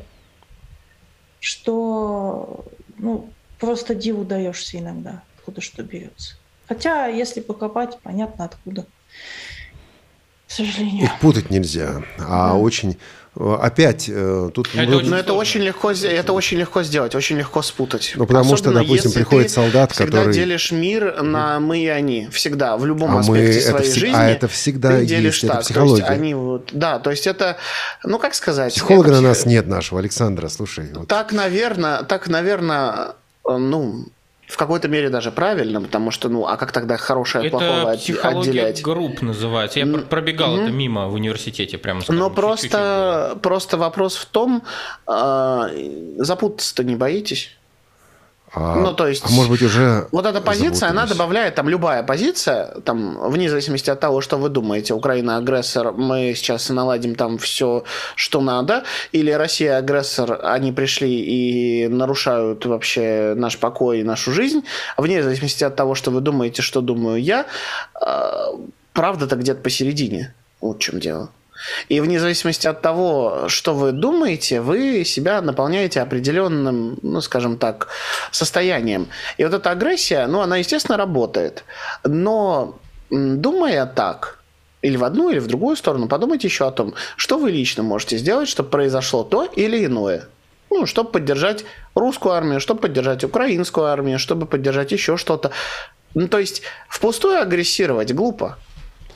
что ну, просто диву даешься иногда, откуда что берется. Хотя, если покопать, понятно откуда. К сожалению. Их путать нельзя. А да. очень... Опять, тут... Это, мы... Но это очень, легко, это очень легко сделать, очень легко спутать. Ну, потому Особенно, что, допустим, приходит солдат, всегда который... всегда делишь мир на мы и они. Всегда, в любом а аспекте мы... своей это жизни. А это всегда ты делишь есть, так. это психология. То есть они вот... Да, то есть это... Ну, как сказать... Психолога это... на нас нет нашего, Александра, слушай. Вот. Так, наверное, так, наверное, ну... В какой-то мере даже правильно, потому что, ну, а как тогда хорошее от плохого отделять? Это психология групп называется. Я mm-hmm. пробегал mm-hmm. это мимо в университете, прямо скажем. Но просто, просто вопрос в том, э, запутаться-то не боитесь? А, ну, то есть, а может быть, уже вот эта позиция, она добавляет, там, любая позиция, там, вне зависимости от того, что вы думаете, Украина агрессор, мы сейчас наладим там все, что надо, или Россия агрессор, они пришли и нарушают вообще наш покой и нашу жизнь, вне зависимости от того, что вы думаете, что думаю я, правда-то где-то посередине, вот в чем дело. И вне зависимости от того, что вы думаете, вы себя наполняете определенным, ну, скажем так, состоянием. И вот эта агрессия, ну, она, естественно, работает. Но думая так, или в одну, или в другую сторону, подумайте еще о том, что вы лично можете сделать, чтобы произошло то или иное. Ну, чтобы поддержать русскую армию, чтобы поддержать украинскую армию, чтобы поддержать еще что-то. Ну, то есть, впустую агрессировать глупо.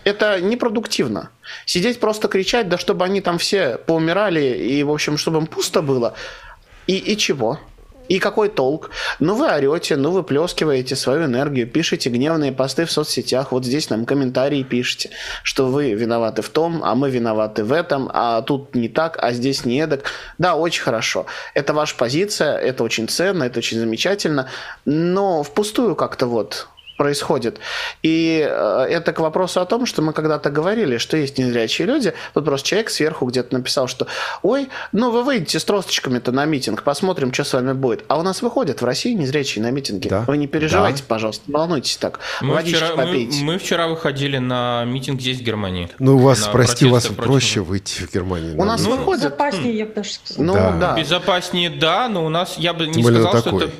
Это непродуктивно. Сидеть просто кричать, да чтобы они там все поумирали, и, в общем, чтобы им пусто было. И, и чего? И какой толк? Ну, вы орете, ну, вы плескиваете свою энергию, пишете гневные посты в соцсетях, вот здесь нам комментарии пишите, что вы виноваты в том, а мы виноваты в этом, а тут не так, а здесь не эдак. Да, очень хорошо. Это ваша позиция, это очень ценно, это очень замечательно, но впустую как-то вот происходит. И э, это к вопросу о том, что мы когда-то говорили, что есть незрячие люди. Тут просто человек сверху где-то написал, что ой, ну вы выйдете с тросточками-то на митинг, посмотрим, что с вами будет. А у нас выходят в России незрячие на митинги. Да. Вы не переживайте, да. пожалуйста, не волнуйтесь так. Мы вчера, мы, мы вчера выходили на митинг здесь, в Германии. Ну, у вас, прости, у вас проще выйти в Германии. У нас ну, выходит... Безопаснее, я бы даже сказал. Ну, да. да. Безопаснее, да, но у нас, я бы не сказал, что это...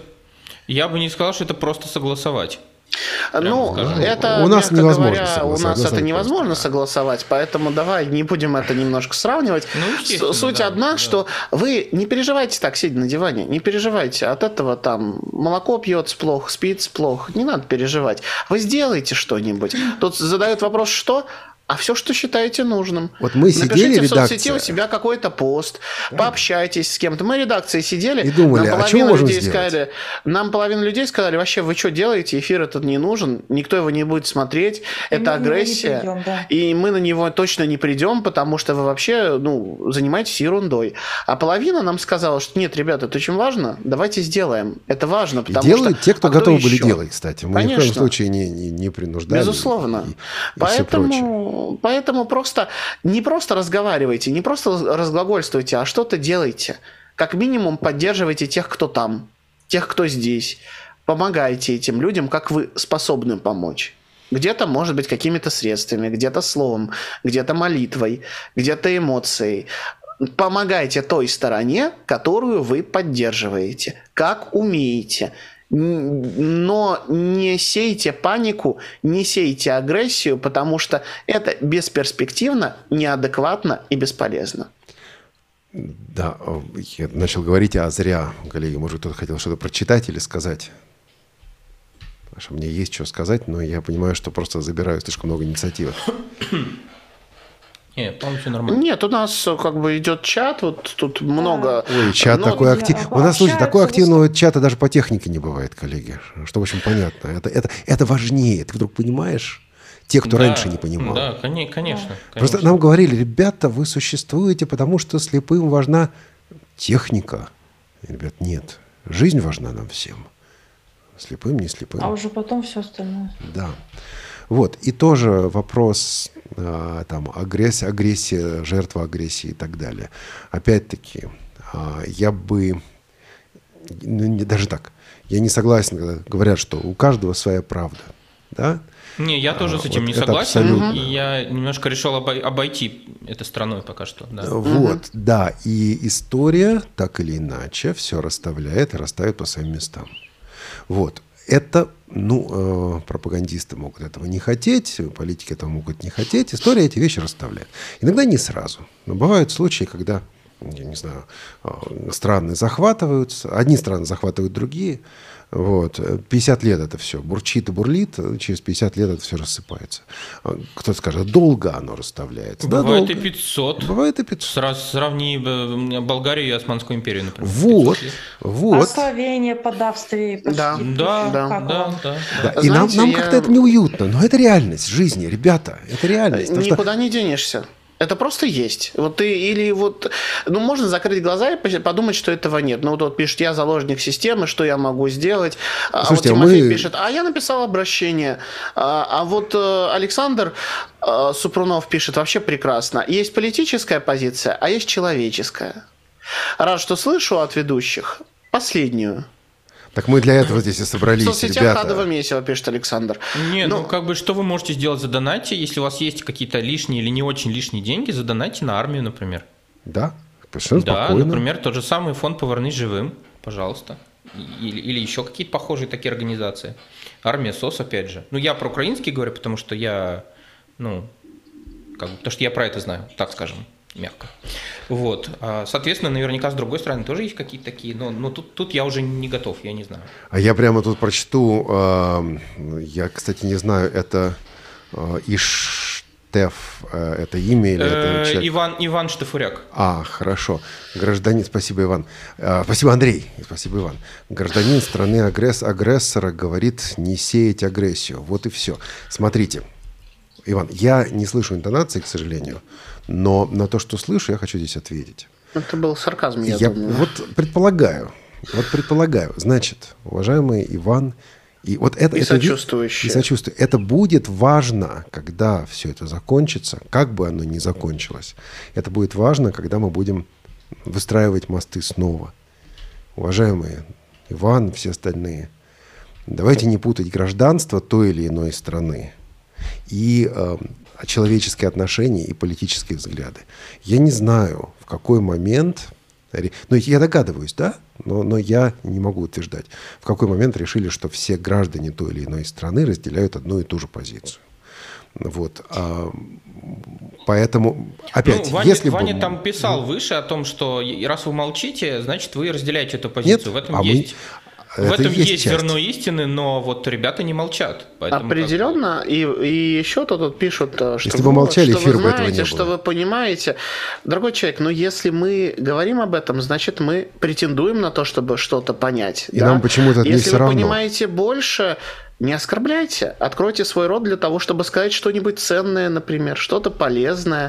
Я бы не сказал, что это просто согласовать. Ну, скажем. это, у нас невозможно говоря, согласовать. у нас это невозможно просто. согласовать, поэтому давай не будем это немножко сравнивать. Ну, Суть да, одна, да. что вы не переживайте так, сидя на диване, не переживайте. От этого там молоко пьется плохо, спится плохо, не надо переживать. Вы сделаете что-нибудь. Тут задают вопрос, что... А все, что считаете нужным. Вот мы сидели, напишите редакция. в соцсети у себя какой-то пост, пообщайтесь с кем-то. Мы редакции сидели, и думали, нам а что мы можем сделать? Сказали, нам половина людей сказали, вообще, вы что делаете, эфир этот не нужен, никто его не будет смотреть, и это агрессия, придем, да. И мы на него точно не придем, потому что вы вообще ну, занимаетесь ерундой. А половина нам сказала, что нет, ребята, это очень важно, давайте сделаем. Это важно, потому и делают что... те, кто а готовы кто были еще? делать, кстати. Мы Конечно. ни в коем случае не, не, не принуждали. Безусловно. И, и Поэтому... Поэтому просто не просто разговаривайте, не просто разглагольствуйте, а что-то делайте. Как минимум поддерживайте тех, кто там, тех, кто здесь. Помогайте этим людям, как вы способны помочь. Где-то, может быть, какими-то средствами, где-то словом, где-то молитвой, где-то эмоцией. Помогайте той стороне, которую вы поддерживаете, как умеете. Но не сейте панику, не сейте агрессию, потому что это бесперспективно, неадекватно и бесполезно. Да, я начал говорить, а зря, коллеги, может, кто-то хотел что-то прочитать или сказать. Потому что мне есть что сказать, но я понимаю, что просто забираю слишком много инициативы. Нет, по-моему, все нормально. Нет, у нас как бы идет чат, вот тут много... Ой, чат но... такой активный. У нас, слушайте, такого активного чата даже по технике не бывает, коллеги. Что, в общем, понятно. Это, это, это важнее. Ты вдруг понимаешь? Те, кто да, раньше не понимал. Да, конечно, конечно. Просто нам говорили, ребята, вы существуете, потому что слепым важна техника. И, ребят, нет. Жизнь важна нам всем. Слепым, не слепым. А уже потом все остальное. Да. Вот. И тоже вопрос а, там, агрессия, агрессия, жертва агрессии и так далее. Опять-таки, а, я бы... Ну, не, даже так. Я не согласен, когда говорят, что у каждого своя правда. Да? Не, я тоже а, с этим вот не согласен. Абсолютно. И я немножко решил обой- обойти это стороной пока что. Да. Вот, угу. Да. И история, так или иначе, все расставляет и расставит по своим местам. Вот. Это, ну, э, пропагандисты могут этого не хотеть, политики этого могут не хотеть. История эти вещи расставляет. Иногда не сразу. Но бывают случаи, когда, я не знаю, э, страны захватываются, одни страны захватывают другие. Вот. пятьдесят лет это все бурчит и бурлит, через пятьдесят лет это все рассыпается. Кто-то скажет, долго оно расставляется. Бывает да, и пятьсот. Бывает и пятьсот. Сразу сравни Болгарию и Османскую империю, например. Вот, вот. А Словения под Австрией почти. Да, да, да, да, да, да. Да. И Знаете, нам, нам я... как-то это неуютно, но это реальность жизни, ребята, это реальность. Никуда что... не денешься. Это просто есть. Вот ты или вот, ну можно закрыть глаза и подумать, что этого нет. Ну вот, вот пишет, я заложник системы, что я могу сделать. Слушайте, а вот Тимофей мы... пишет, а я написал обращение. А, а вот э, Александр э, Супрунов пишет, вообще прекрасно. Есть политическая позиция, а есть человеческая. Рад, что слышу от ведущих последнюю. Так мы для этого здесь и собрались, в соцсетях ребята. адово месиво, пишет Александр. Не, ну, ну как бы что вы можете сделать за донате, если у вас есть какие-то лишние или не очень лишние деньги, задонайте на армию, например. Да, совершенно да, спокойно. Например, тот же самый фонд «Повернись живым», пожалуйста. Или, или еще какие-то похожие такие организации. Армия СОС, опять же. Ну, я про украинский говорю, потому что я, ну, как бы, потому что я про это знаю, так скажем, мягко. Вот. Соответственно, наверняка с другой стороны тоже есть какие-то такие, но, но тут, тут я уже не готов, я не знаю. А я прямо тут прочту, я, кстати, не знаю, это из Штеф – это имя или это человек? Иван, Иван Штефуряк. А, хорошо. Гражданин, спасибо, Иван. Спасибо, Андрей. Спасибо, Иван. Гражданин страны агресс, агрессора говорит не сеять агрессию. Вот и все. Смотрите, Иван, я не слышу интонации, к сожалению, но на то, что слышу, я хочу здесь ответить. Это был сарказм, я, я думаю. Вот предполагаю, вот предполагаю, значит, уважаемый Иван, и вот это, и это, сочувствующие. И сочувствие. Это будет важно, когда все это закончится, как бы оно ни закончилось. Это будет важно, когда мы будем выстраивать мосты снова. Уважаемые Иван, все остальные, давайте не путать гражданство той или иной страны и э, человеческие отношения и политические взгляды. Я не знаю, в какой момент... Ну, я догадываюсь, да, но, но я не могу утверждать, в какой момент решили, что все граждане той или иной страны разделяют одну и ту же позицию. Вот. А, поэтому, опять, ну, Ваня, если Ваня бы... там писал ну, выше о том, что раз вы молчите, значит, вы разделяете эту позицию. Нет, в этом а есть... Мы... В это этом есть, есть зерно истины, но вот ребята не молчат. Определенно. Как... И, и еще то тут пишут, что, если бы молчали, что эфир вы бы этого знаете, не что было. Вы понимаете. Дорогой человек, но если мы говорим об этом, значит, мы претендуем на то, чтобы что-то понять. И да? нам почему-то это не если все равно. Если вы понимаете больше... Не оскорбляйте. Откройте свой рот для того, чтобы сказать что-нибудь ценное, например, что-то полезное.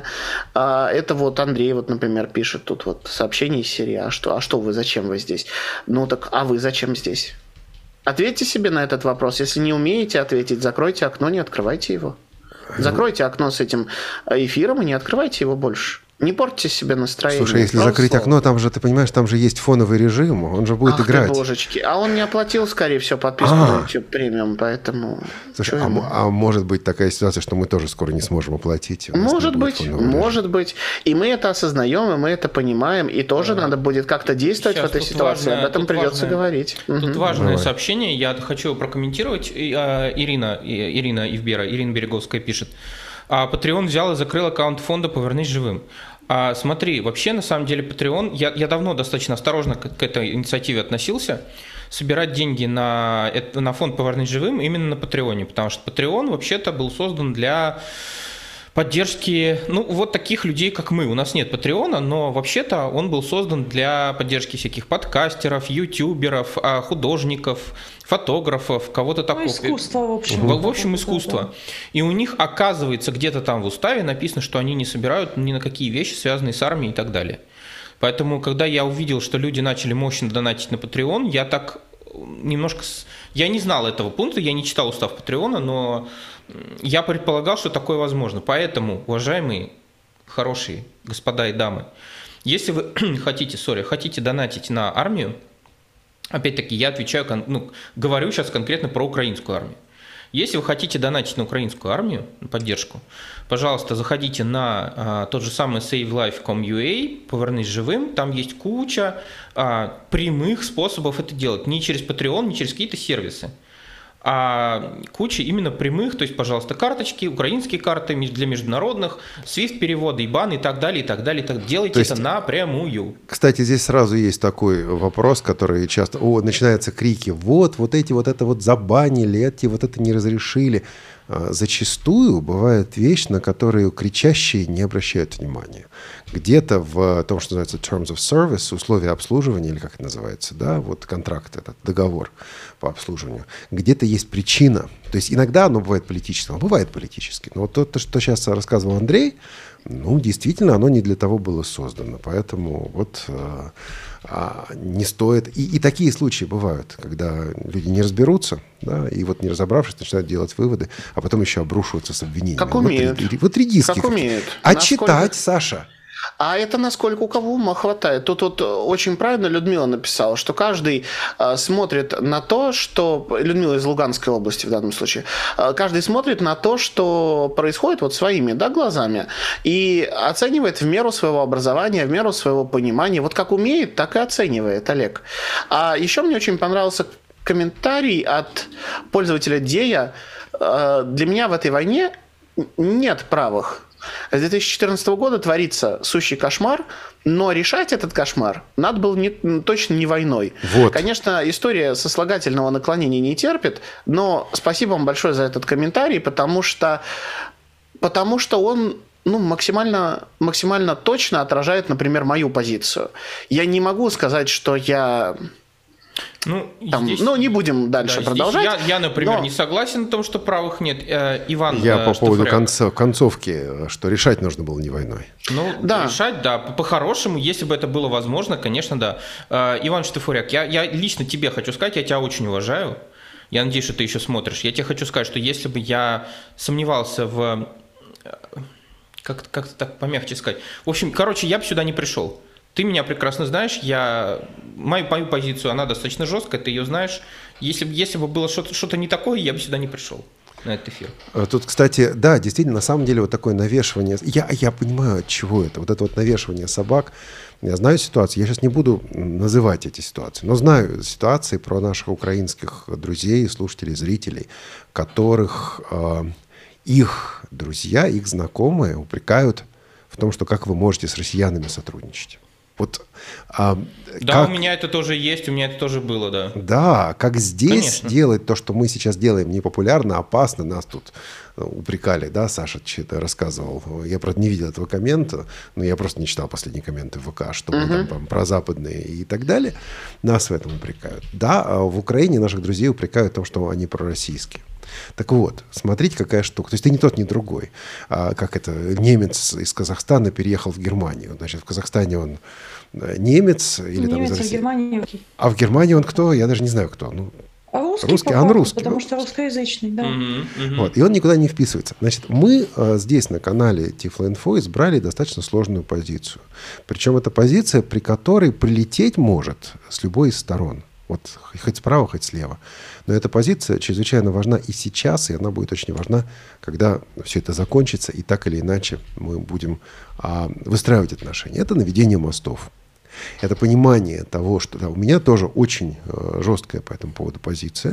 Это вот Андрей, вот, например, пишет тут вот сообщение из серии «А что, а что вы, зачем вы здесь?» Ну так, а вы зачем здесь? Ответьте себе на этот вопрос. Если не умеете ответить, закройте окно, не открывайте его. Закройте окно с этим эфиром и не открывайте его больше. Не портите себе настроение. Слушай, если Просто закрыть слово. окно, там же, ты понимаешь, там же есть фоновый режим, он же будет Ах играть. Ты, божечки. А он не оплатил, скорее всего, подписку А. на YouTube премиум, поэтому... Слушай, а, а может быть такая ситуация, что мы тоже скоро не сможем оплатить? Может быть, может быть. И мы это осознаем, и мы это понимаем, и тоже а. надо будет как-то действовать Сейчас, в этой ситуации. важное, Об этом придется важное, говорить. Тут угу. важное Давай. сообщение, я хочу прокомментировать. Ирина, Ирина Ивбера, Ирина Береговская пишет. Patreon взял и закрыл аккаунт фонда «Повернись живым». А, смотри, вообще, на самом деле, Patreon, я, я давно достаточно осторожно к, к этой инициативе относился, собирать деньги на, на фонд «Повернись живым» именно на Patreon, потому что Patreon вообще-то был создан для поддержки, ну, вот таких людей, как мы. У нас нет Патреона, но вообще-то он был создан для поддержки всяких подкастеров, ютуберов, художников, фотографов, кого-то такого. Ну, искусство, в общем. В, в общем, искусство. Да. И у них, оказывается, где-то там в уставе написано, что они не собирают ни на какие вещи, связанные с армией и так далее. Поэтому, когда я увидел, что люди начали мощно донатить на Patreon, я так немножко... Я не знал этого пункта, я не читал устав Патреона, но я предполагал, что такое возможно. Поэтому, уважаемые, хорошие господа и дамы, если вы хотите, сори, хотите донатить на армию, опять-таки я отвечаю, ну, говорю сейчас конкретно про украинскую армию. Если вы хотите донатить на украинскую армию, на поддержку, пожалуйста, заходите на а, тот же самый сейв лайф точка ком точка ю а, повернись живым, там есть куча а, прямых способов это делать, не через Patreon, не через какие-то сервисы, а куча именно прямых, то есть, пожалуйста, карточки, украинские карты для международных, свифт-переводы, ибан и так далее, и так далее, и так делайте есть, это напрямую. Кстати, здесь сразу есть такой вопрос, который часто, о, начинаются крики, вот, вот эти вот это вот забанили, эти вот это не разрешили. Зачастую бывает вещь, на которую кричащие не обращают внимания. Где-то в том, что называется terms of service, условия обслуживания, или как это называется, да, вот контракт, этот договор по обслуживанию, где-то есть причина. То есть иногда оно бывает политическим, а бывает политическим. Но вот то, что сейчас рассказывал Андрей, ну, действительно, оно не для того было создано. Поэтому вот а, а, не стоит... И, и такие случаи бывают, когда люди не разберутся, да, и вот не разобравшись, начинают делать выводы, а потом еще обрушиваться с обвинениями. Как умеют. Вот, вот редиски. Как умеют. А Насколько... читать, Саша... А это насколько у кого ума хватает. Тут вот очень правильно Людмила написала, что каждый э, смотрит на то, что... Людмила из Луганской области в данном случае. Э, каждый смотрит на то, что происходит вот своими, да, глазами. И оценивает в меру своего образования, в меру своего понимания. Вот как умеет, так и оценивает, Олег. А еще мне очень понравился комментарий от пользователя Дея. Э, для меня в этой войне нет правых. С две тысячи четырнадцатого года творится сущий кошмар, но решать этот кошмар надо было не, точно не войной. Вот. Конечно, история сослагательного наклонения не терпит, но спасибо вам большое за этот комментарий, потому что Потому что он ну, максимально, максимально точно отражает, например, мою позицию. Я не могу сказать, что я... Ну, Там, здесь, ну, не будем дальше да, продолжать. Я, я, например, но... не согласен в том, что правых нет. Э, Иван Я э, по поводу Штафарян. концов, концовки, что решать нужно было не войной. Ну, да. решать, да, по-хорошему, если бы это было возможно, конечно, да. Э, Иван Штафаряк, я, я лично тебе хочу сказать, я тебя очень уважаю. Я надеюсь, что ты еще смотришь. Я тебе хочу сказать, что если бы я сомневался в... Как, как так помягче сказать? В общем, короче, я бы сюда не пришел. Ты меня прекрасно знаешь, я... Мою, мою позицию, она достаточно жесткая, ты ее знаешь. Если, если бы было что-то, что-то не такое, я бы сюда не пришел на этот эфир. Тут, кстати, да, действительно, на самом деле вот такое навешивание... Я, я понимаю, от чего это. Вот это вот навешивание собак. Я знаю ситуацию, я сейчас не буду называть эти ситуации, но знаю ситуации про наших украинских друзей, слушателей, зрителей, которых э, их друзья, их знакомые упрекают в том, что как вы можете с россиянами сотрудничать. Вот, а, да, как, у меня это тоже есть, у меня это тоже было, да. Да, как здесь Конечно. делать то, что мы сейчас делаем, непопулярно, опасно, нас тут упрекали, да, Саша что-то рассказывал. Я, правда, не видел этого коммента, но я просто не читал последние комменты в ВК, что мы Uh-huh. там, там прозападные и так далее. Нас в этом упрекают. Да, а в Украине наших друзей упрекают в том, что они пророссийские. Так вот, смотрите, какая штука. То есть ты не тот, ни другой. А, как это, немец из Казахстана переехал в Германию. Значит, в Казахстане он немец или немец, там из а в России. Германии... А в Германии он кто? Я даже не знаю, кто. Ну, А русский, русский, по а он факту, русский. потому Ну, что русскоязычный, да. Мгм, мгм. вот, и он никуда не вписывается. Значит, мы э, здесь на канале Тифлоинфо избрали достаточно сложную позицию. Причем это позиция, при которой прилететь может с любой из сторон. Вот хоть справа, хоть слева. Но эта позиция чрезвычайно важна и сейчас, и она будет очень важна, когда все это закончится, и так или иначе мы будем а, выстраивать отношения. Это наведение мостов. Это понимание того, что да, у меня тоже очень э, жесткая по этому поводу позиция.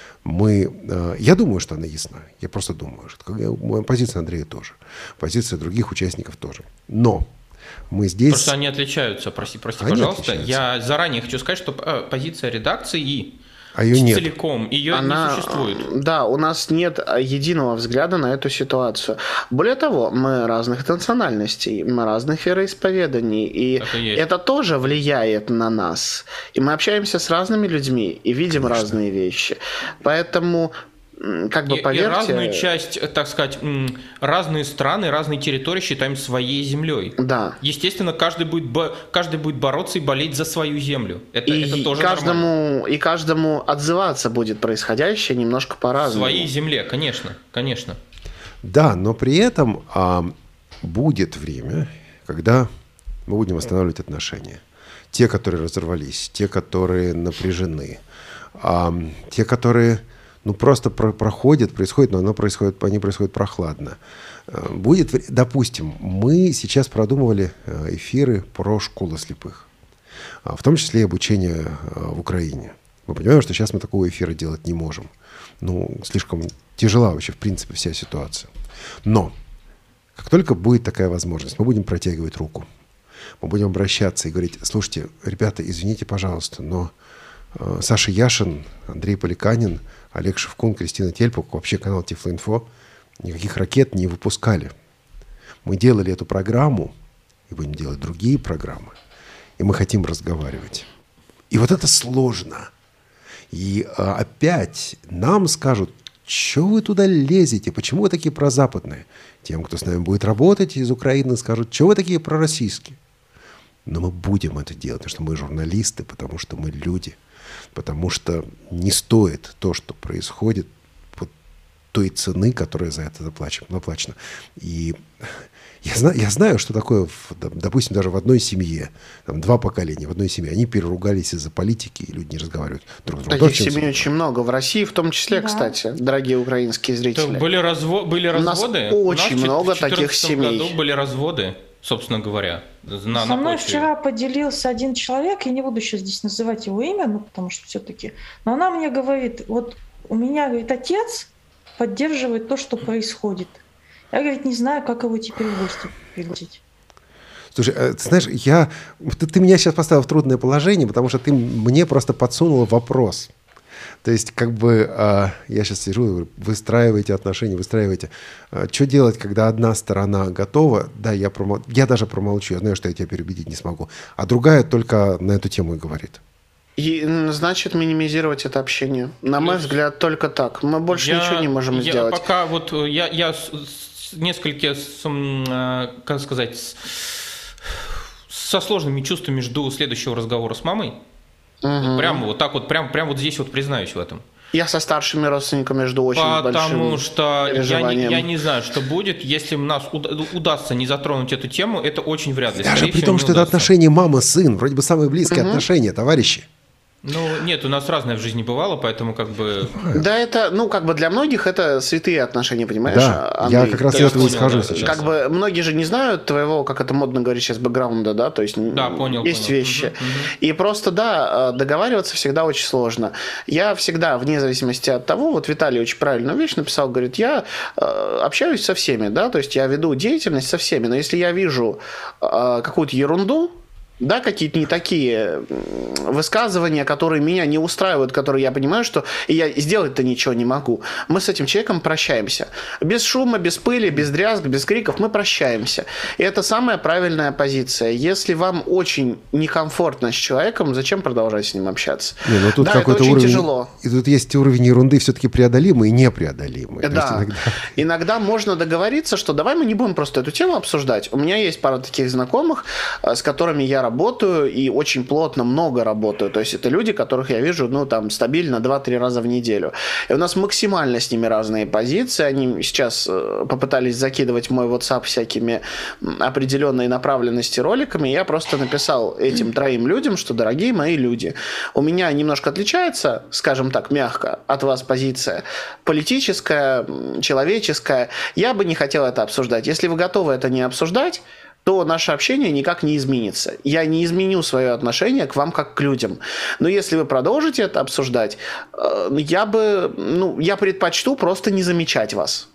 Мы, э, я думаю, что она ясна. Я просто думаю, что моя позиция Андрея тоже. Позиция других участников тоже. Но мы здесь... Просто они отличаются, прости, прости, Они пожалуйста. отличаются. Я заранее хочу сказать, что э, позиция редакции А ее нет. целиком, ее Она, не существует. Да, у нас нет единого взгляда на эту ситуацию. Более того, мы разных национальностей, мы разных вероисповеданий, и Так и есть. это тоже влияет на нас. И мы общаемся с разными людьми и видим Конечно. разные вещи. Поэтому, м, как бы И, и поверьте... разную часть, э, так сказать, м, разные страны, разные территории считаем своей землей. Да. Естественно, каждый будет, бо- каждый будет бороться и болеть за свою землю. Это, И, это тоже нормально. каждому, и каждому отзываться будет происходящее немножко В по-разному. своей земле, конечно, конечно. Да, но при этом а, будет время, когда мы будем восстанавливать отношения. Те, которые разорвались, те, которые напряжены, а, те, которые ну, просто про- проходят, происходит, но оно происходит, они происходят прохладно. А, Будет, вре- допустим, мы сейчас продумывали а, эфиры про школы слепых, а, в том числе и обучение а, в Украине. Мы понимаем, что сейчас мы такого эфира делать не можем. Ну, слишком тяжела вообще, в принципе, вся ситуация. Но, как только будет такая возможность, мы будем протягивать руку. Мы будем обращаться и говорить: слушайте, ребята, извините, пожалуйста, но э, Саша Яшин, Андрей Поликанин, Олег Шевкун, Кристина Тельпук, вообще канал Тифлоинфо никаких ракет не выпускали. Мы делали эту программу, и будем делать другие программы, и мы хотим разговаривать. И вот это сложно. И а, опять нам скажут: что вы туда лезете, почему вы такие прозападные? Тем, кто с нами будет работать из Украины, скажут: что вы такие пророссийские? Но мы будем это делать, потому что мы журналисты, потому что мы люди, потому что не стоит то, что происходит, вот той цены, которая за это заплачена. заплачена. И я знаю, я знаю, что такое, допустим, даже в одной семье, там, два поколения в одной семье, они переругались из-за политики, и люди не разговаривают друг с другом. Таких Тоже семей очень много. В России в том числе, Да. кстати, дорогие украинские То зрители. были, разво- были У нас разводы. очень У нас много в таких 2014 семей. году были разводы, собственно говоря. На, Со на мной почве. вчера поделился один человек, я не буду сейчас здесь называть его имя, ну, потому что все-таки... Но она мне говорит: вот у меня, говорит, отец поддерживает то, что происходит. Я, говорит, не знаю, как его теперь в гости пригласить. Слушай, э, ты знаешь, я, ты, ты меня сейчас поставил в трудное положение, потому что ты мне просто подсунула вопрос. То есть, как бы, э, я сейчас сижу и говорю, выстраивайте отношения, выстраивайте. Э, что делать, когда одна сторона готова, да, я, промол... я даже промолчу, я знаю, что я тебя переубедить не смогу, а другая только на эту тему и говорит. И, значит, минимизировать это общение. На мой взгляд, только так. Мы больше я, ничего не можем я сделать. Пока вот я, я с, с несколько, с, как сказать, с, со сложными чувствами жду следующего разговора с мамой. Угу. Прямо вот так вот, прям, прям вот здесь вот признаюсь в этом. Я со старшими родственниками жду очень Потому большим Потому что я не, я не знаю, что будет, если нас удастся не затронуть эту тему, это очень вряд ли. Даже при том, что это отношения мама-сын, вроде бы самые близкие угу. отношения, товарищи. Ну, нет, у нас разное в жизни бывало, поэтому как бы... Да, это, ну, как бы для многих это святые отношения, понимаешь, да, Андрей? я как раз из этого исхожу сейчас. Как бы многие же не знают твоего, как это модно говорить сейчас, бэкграунда, да, то есть да, понял, есть понял. вещи. Угу, угу. И просто, да, договариваться всегда очень сложно. Я всегда, вне зависимости от того, вот Виталий очень правильную вещь написал, говорит, я общаюсь со всеми, да, то есть я веду деятельность со всеми, но если я вижу какую-то ерунду, да, какие-то не такие высказывания, которые меня не устраивают, которые я понимаю, что я сделать-то ничего не могу. Мы с этим человеком прощаемся. Без шума, без пыли, без дрязг, без криков мы прощаемся. И это самая правильная позиция. Если вам очень некомфортно с человеком, зачем продолжать с ним общаться? Не, ну тут да, какой-то это очень уровень, тяжело. И тут есть уровень ерунды все-таки преодолимый и непреодолимый. Да. Иногда... иногда можно договориться, что давай мы не будем просто эту тему обсуждать. У меня есть пара таких знакомых, с которыми я работаю и очень плотно много работаю. То есть это люди, которых я вижу, ну, там, стабильно два-три раза в неделю. И у нас максимально с ними разные позиции. Они сейчас попытались закидывать мой WhatsApp всякими определенной направленности роликами. Я просто написал этим троим людям, что, дорогие мои люди, у меня немножко отличается, скажем так, мягко от вас позиция политическая, человеческая. Я бы не хотел это обсуждать. Если вы готовы это не обсуждать, то наше общение никак не изменится. Я не изменю свое отношение к вам как к людям. Но если вы продолжите это обсуждать, я бы, ну, я предпочту просто не замечать вас.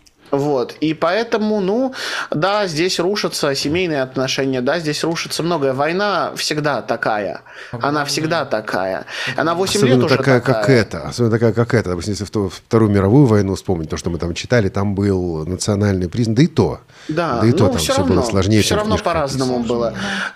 Вот. И поэтому, ну, да, здесь рушатся семейные отношения, да, здесь рушится многое. Война всегда такая. Она всегда такая. Она восемь лет уже такая, такая. как эта. Особенно такая, как эта. Допустим, если Вторую мировую войну вспомнить, то, что мы там читали, там был национальный признак, да и то. Да, да и то ну, там все, все равно, было сложнее, все равно по-разному написано. было.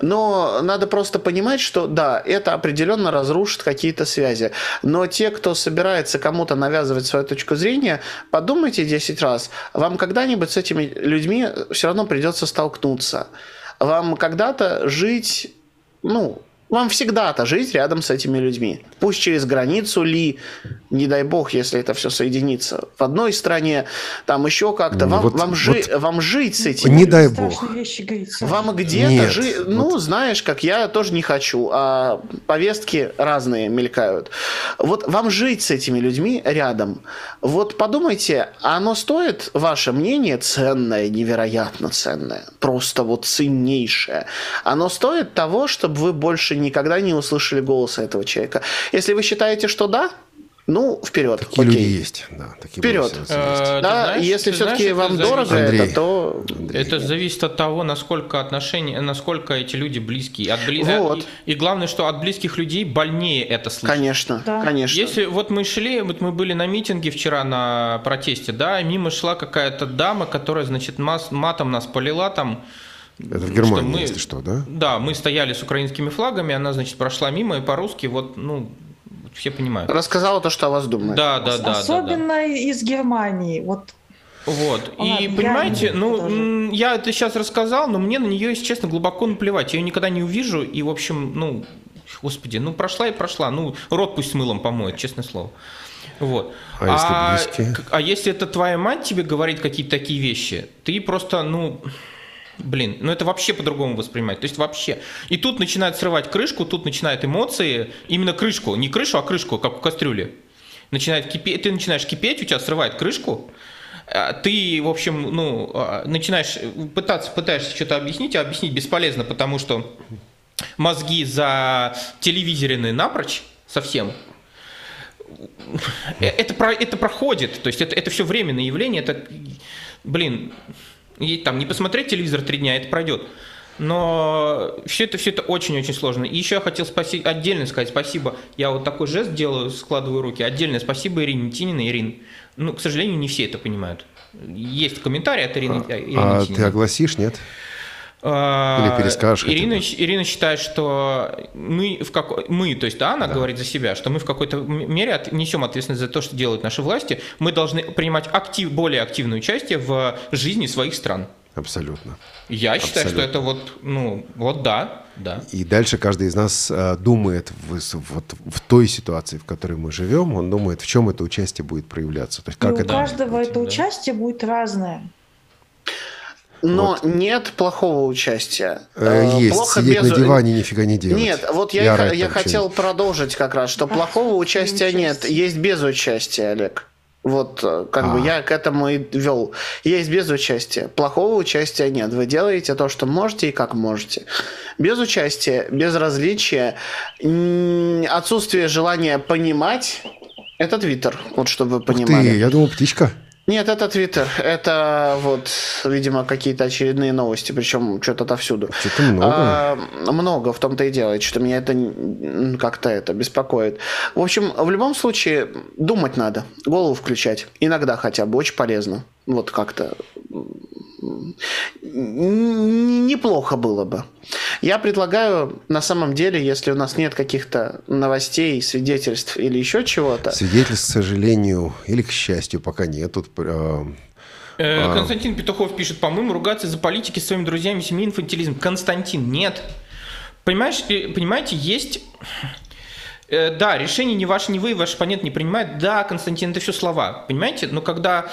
Но надо просто понимать, что да, это определенно разрушит какие-то связи. Но те, кто собирается кому-то навязывать свою точку зрения, подумайте десять раз. Вам когда-нибудь с этими людьми все равно придется столкнуться. Вам когда-то жить, ну, вам всегда-то жить рядом с этими людьми. Пусть через границу ли, не дай бог, если это все соединится. В одной стране, там еще как-то. Вам, вот, вам, вот, жи, вам жить с этими не людьми. дай бог. Вам где-то жить, ну, вот. Знаешь, как я тоже не хочу, а повестки разные мелькают. Вот вам жить с этими людьми рядом. Вот подумайте, оно стоит, ваше мнение, ценное, невероятно ценное, просто вот ценнейшее. Оно стоит того, чтобы вы больше никогда не услышали голоса этого человека. Если вы считаете, что да, ну, вперед. Такие окей. люди есть, да. Такие вперед. Э, да, знаешь, если все-таки знаешь, вам это дорого Андрей, это, то... Андрей, это нет. зависит от того, насколько отношения, насколько эти люди близкие. От бли... вот. и, и главное, что от близких людей больнее это слышать. Конечно, да. конечно. Если вот мы шли, вот мы были на митинге вчера на протесте, да, и мимо шла какая-то дама, которая, значит, матом нас полила там. Это в Германии, мы, если что, да? Да, мы стояли с украинскими флагами, она, значит, прошла мимо, и по-русски вот, ну, все понимают. Рассказала то, что о вас думает. Да, да, да. Особенно да, да. из Германии. Вот. Вот. Ладно, и понимаете, я ну, даже... я это сейчас рассказал, но мне на нее, если честно, глубоко наплевать. Я ее никогда не увижу, и, в общем, ну, господи, ну, прошла и прошла. Ну, рот пусть с мылом помоет, честное слово. Вот. А, а если близкие? А если это твоя мать тебе говорит какие-то такие вещи, ты просто, ну... Блин, ну это вообще по-другому воспринимать. То есть вообще. И тут начинает срывать крышку, тут начинают эмоции. Именно крышку. Не крышу, а крышку, как у кастрюли. Начинает кипеть, ты начинаешь кипеть, у тебя срывает крышку. Ты, в общем, ну, начинаешь пытаться, пытаешься что-то объяснить, а объяснить бесполезно, потому что мозги зателевизорены напрочь совсем. Это, про, это проходит. То есть это, это все временное явление. Это, блин... И там не посмотреть телевизор три дня, это пройдет. Но все это, все это очень-очень сложно. И еще я хотел спасибо, отдельно сказать спасибо. Я вот такой жест делаю, складываю руки. Отдельное спасибо Ирине Тининой. Ирин, ну, к сожалению, не все это понимают. Есть комментарий от Ирины, а, Ирины а Тининой. Ты огласишь, нет? Или перескажешь? Ирина, Ирина считает, что мы, в как... мы, то есть да, она да. говорит за себя, что мы в какой-то мере от... несем ответственность за то, что делают наши власти. Мы должны принимать актив... более активное участие в жизни своих стран. Абсолютно. Я считаю, Абсолютно. что это вот, ну, вот да, да. И дальше каждый из нас а, думает в, вот, в той ситуации, в которой мы живем, он думает, в чем это участие будет проявляться. То есть, как и это у каждого будет. это да. участие будет разное. Но вот. нет плохого участия. Есть, Плохо сидеть без... на диване нифига не делать. Нет, вот я, я хотел продолжить как раз, что плохого участия нет, есть без участия, Олег. Вот как а. бы я к этому и вел. Есть без участия. Плохого участия нет. Вы делаете то, что можете и как можете. Без участия, без различия, отсутствие желания понимать – это Твиттер. Вот чтобы вы понимали. Ух ты, я думал, птичка. Нет, это Твиттер. Это вот, видимо, какие-то очередные новости, причем что-то отовсюду. Что-то много. А, много, в том-то и дело, что меня это как-то это беспокоит. В общем, в любом случае, думать надо, голову включать. Иногда хотя бы, очень полезно. Вот как-то неплохо было бы. Я предлагаю, на самом деле, если у нас нет каких-то новостей, свидетельств или еще чего-то... Свидетельств, к сожалению, или к счастью, пока нет. Тут, э, э, Константин Петухов пишет, по-моему, ругаться за политики с своими друзьями, семьей, инфантилизм. Константин, нет. Понимаешь, понимаете, есть... Э, да, решение не ваше, не вы, ваш оппонент не принимает. Да, Константин, это все слова. Понимаете? Но когда...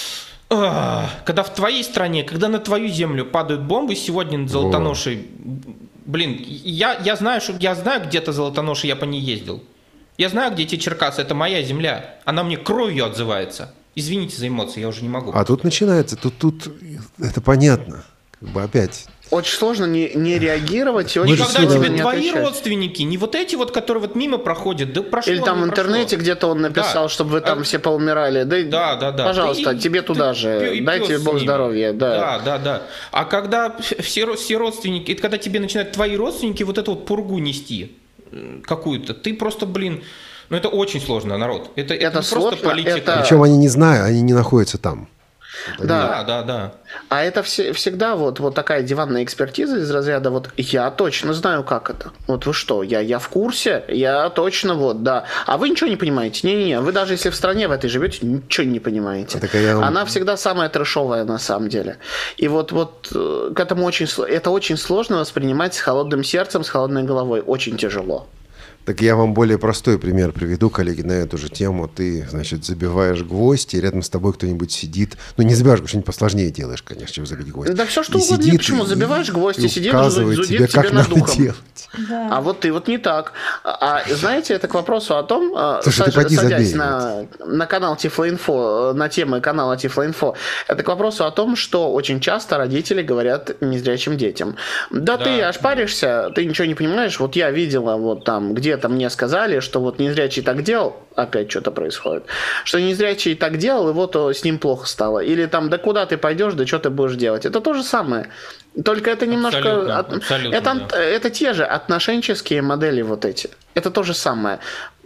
Когда в твоей стране, когда на твою землю падают бомбы, сегодня над Золотоношей, блин, я, я, знаю, что, я знаю где-то Золотоноша, я по ней ездил. Я знаю, где эти Черкасы, это моя земля. Она мне кровью отзывается. Извините за эмоции, я уже не могу. А тут начинается, тут, тут это понятно. Как бы опять... Очень сложно не, не реагировать. И очень когда тебе не твои отвечать. Родственники, не вот эти вот, которые вот мимо проходят, да прошло. Или там в интернете прошло. Где-то он написал, да. чтобы вы там а... все поумирали. Да, да, да, да. Пожалуйста, да, тебе и, туда ты, же. И Дайте Бог здоровья. Да. да, да, да. А когда все, все родственники, это когда тебе начинают твои родственники вот эту вот пургу нести какую-то, ты просто, блин, ну это очень сложно, народ. Это, это, это не сложно, просто политика. Это... Причем они не знают, они не находятся там. Да. да, да, да. А это все, всегда вот, вот такая диванная экспертиза из разряда вот я точно знаю, как это. Вот вы что, я, я в курсе, я точно вот, да. А вы ничего не понимаете? Не-не-не, вы даже если в стране в этой живете, ничего не понимаете. А я... Она всегда самая трэшовая на самом деле. И вот, вот к этому очень, это очень сложно воспринимать с холодным сердцем, с холодной головой. Очень тяжело. Так я вам более простой пример приведу, коллеги, на эту же тему. Ты, значит, забиваешь гвоздь, и рядом с тобой кто-нибудь сидит. Ну, не забиваешь, что-нибудь посложнее делаешь, конечно, чем забить гвоздь. Да все что и угодно. Сидит, почему? И, забиваешь гвоздь и, и сидишь, зудит тебе, тебе тебе над духом. Да. А вот ты вот не так. А знаете, это к вопросу о том, Слушай, саж, садясь забей, на, на канал Тифлоинфо, на темы канала Тифлоинфо, это к вопросу о том, что очень часто родители говорят незрячим детям. Да, да. ты ошпаришься, ты ничего не понимаешь. Вот я видела, вот там где-то мне сказали, что вот незрячий так делал, опять что-то происходит, что незрячий так делал, и вот с ним плохо стало. Или там, да куда ты пойдешь, да что ты будешь делать. Это то же самое. Только это немножко... Абсолютно, от, абсолютно, это, да. это те же отношенческие модели вот эти. Это то же самое.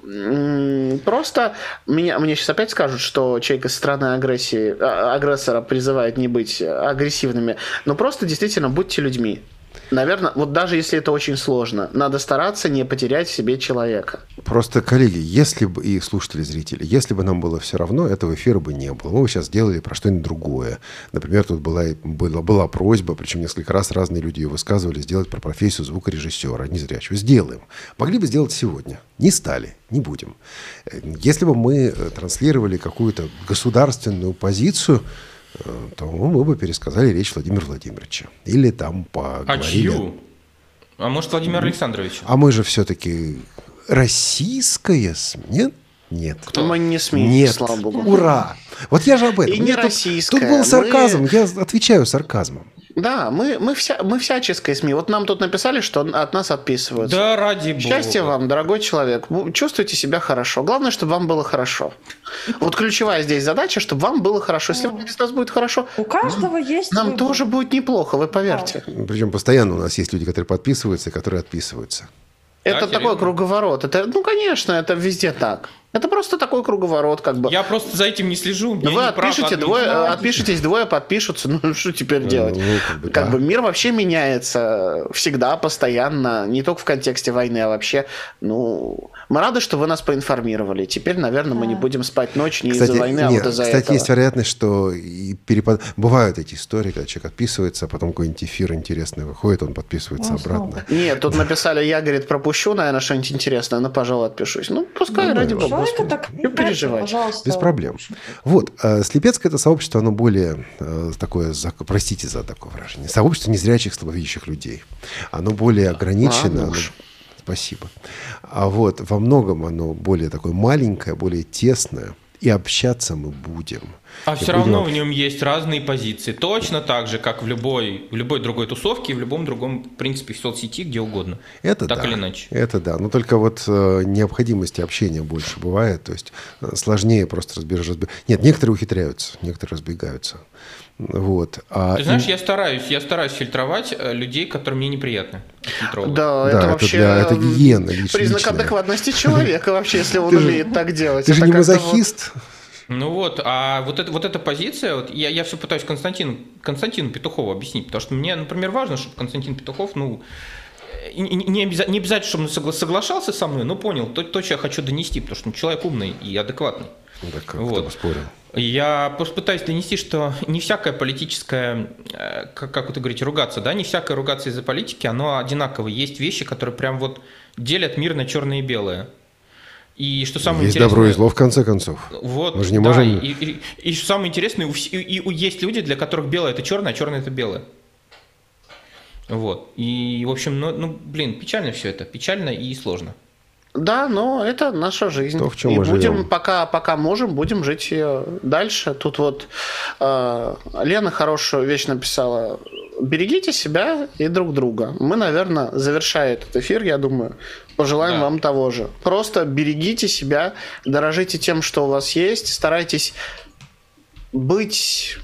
Просто меня, мне сейчас опять скажут, что человек из страны агрессии, агрессора призывает не быть агрессивными. Но просто действительно будьте людьми. Наверное, вот даже если это очень сложно, надо стараться не потерять в себе человека. Просто, коллеги, если бы, и слушатели, зрители, если бы нам было все равно, этого эфира бы не было. Мы бы сейчас делали про что-нибудь другое. Например, тут была, была, была просьба, причем несколько раз разные люди ее высказывали, сделать про профессию звукорежиссера, незрячего. Сделаем. Могли бы сделать сегодня. Не стали. Не будем. Если бы мы транслировали какую-то государственную позицию, то мы бы пересказали речь Владимира Владимировича. Или там поговорили... А чью? А может, Владимир Александрович? А мы же все-таки российская СМИ? Нет? Нет. Кто? Мы не СМИ, Нет. слава богу. Ура! Вот я же об этом. И не российская. Тут, тут был сарказм, мы... я отвечаю сарказмом. Да, мы, мы, вся, мы всяческое СМИ. Вот нам тут написали, что от нас отписываются. Да, ради бога. Счастья вам, дорогой человек. Чувствуйте себя хорошо. Главное, чтобы вам было хорошо. Вот ключевая здесь задача, чтобы вам было хорошо. Если вам без нас будет хорошо, у каждого нам, есть нам выбор. тоже будет неплохо, вы поверьте. Причем постоянно у нас есть люди, которые подписываются и которые отписываются. Это Да, такой серьезно? круговорот. Это, ну, конечно, это везде так. Это просто такой круговорот, как бы. Я просто за этим не слежу. Ну, вы отпишете, двое, отпишитесь, двое подпишутся. Ну, что теперь делать? Ну, как бы, Как да. бы мир вообще меняется всегда, постоянно. Не только в контексте войны, а вообще. Ну, мы рады, что вы нас поинформировали. Теперь, наверное, мы не будем спать ночь не Кстати, из-за войны, а нет, вот из-за кстати, этого. есть вероятность, что и перепад... бывают эти истории, когда человек отписывается, а потом какой-нибудь эфир интересный выходит, он подписывается Ну, обратно. Нет, тут написали, я, говорит, пропущу, наверное, что-нибудь интересное, но, пожалуй, отпишусь. Ну, пускай, Ну, ради да, бога. Человека Господи. так Не переживайте. пожалуйста. Без проблем. Вот, э, слепецкое это сообщество, оно более э, такое, зак- простите за такое выражение, сообщество незрячих, слабовидящих людей. Оно более ограничено. А, ну оно- уж. Спасибо. А вот во многом оно более такое маленькое, более тесное. И общаться мы будем. А И все будем равно об- в нем есть разные позиции. Точно так же, как в любой, в любой другой тусовке, в любом другом, в принципе, в соцсети, где угодно. Это так да. или иначе. Это да. Но только вот э, необходимости общения больше бывает. То есть э, сложнее просто разбежать. Разбеж... Нет, некоторые ухитряются, некоторые разбегаются. Вот. А Ты знаешь, им- я стараюсь, я стараюсь фильтровать э, людей, которые мне неприятны. Фильтровывать. Да, Да, это это вообще для- это м, гигиена лич- признак личная. адекватности человека вообще, если он Ты же- умеет так делать. Ты же Это не как-то вот- мазохист. Ну вот, а вот, это, вот эта позиция, вот я, я все пытаюсь Константину, Константину Петухову объяснить, потому что мне, например, важно, чтобы Константин Петухов, ну, не, не, обяза- не обязательно, чтобы он согла- соглашался со мной, но понял то, то, что я хочу донести, потому что ну, человек умный и адекватный. Ну, так как Вот. кто поспорил. Я просто пытаюсь донести, что не всякая политическая, э, как, как вы говорите, ругаться, да, не всякая ругаться из-за политики, оно одинаково. Есть вещи, которые прям вот делят мир на черное и белое. И что самое Есть интересное, добро и зло, в конце концов. вот, Мы же не да, можем- и, и, и что самое интересное, у вс- и, и у- есть люди, для которых белое это черное, а черное это белое. Вот. И, в общем, ну, ну, блин, печально все это. Печально и сложно. Да, но это наша жизнь. То, в чем и мы будем, живем. пока, пока можем, будем жить ее дальше. Тут вот э, Лена хорошую вещь написала. Берегите себя и друг друга. Мы, наверное, завершая этот эфир, я думаю, пожелаем Да. вам того же. Просто берегите себя, дорожите тем, что у вас есть, старайтесь быть,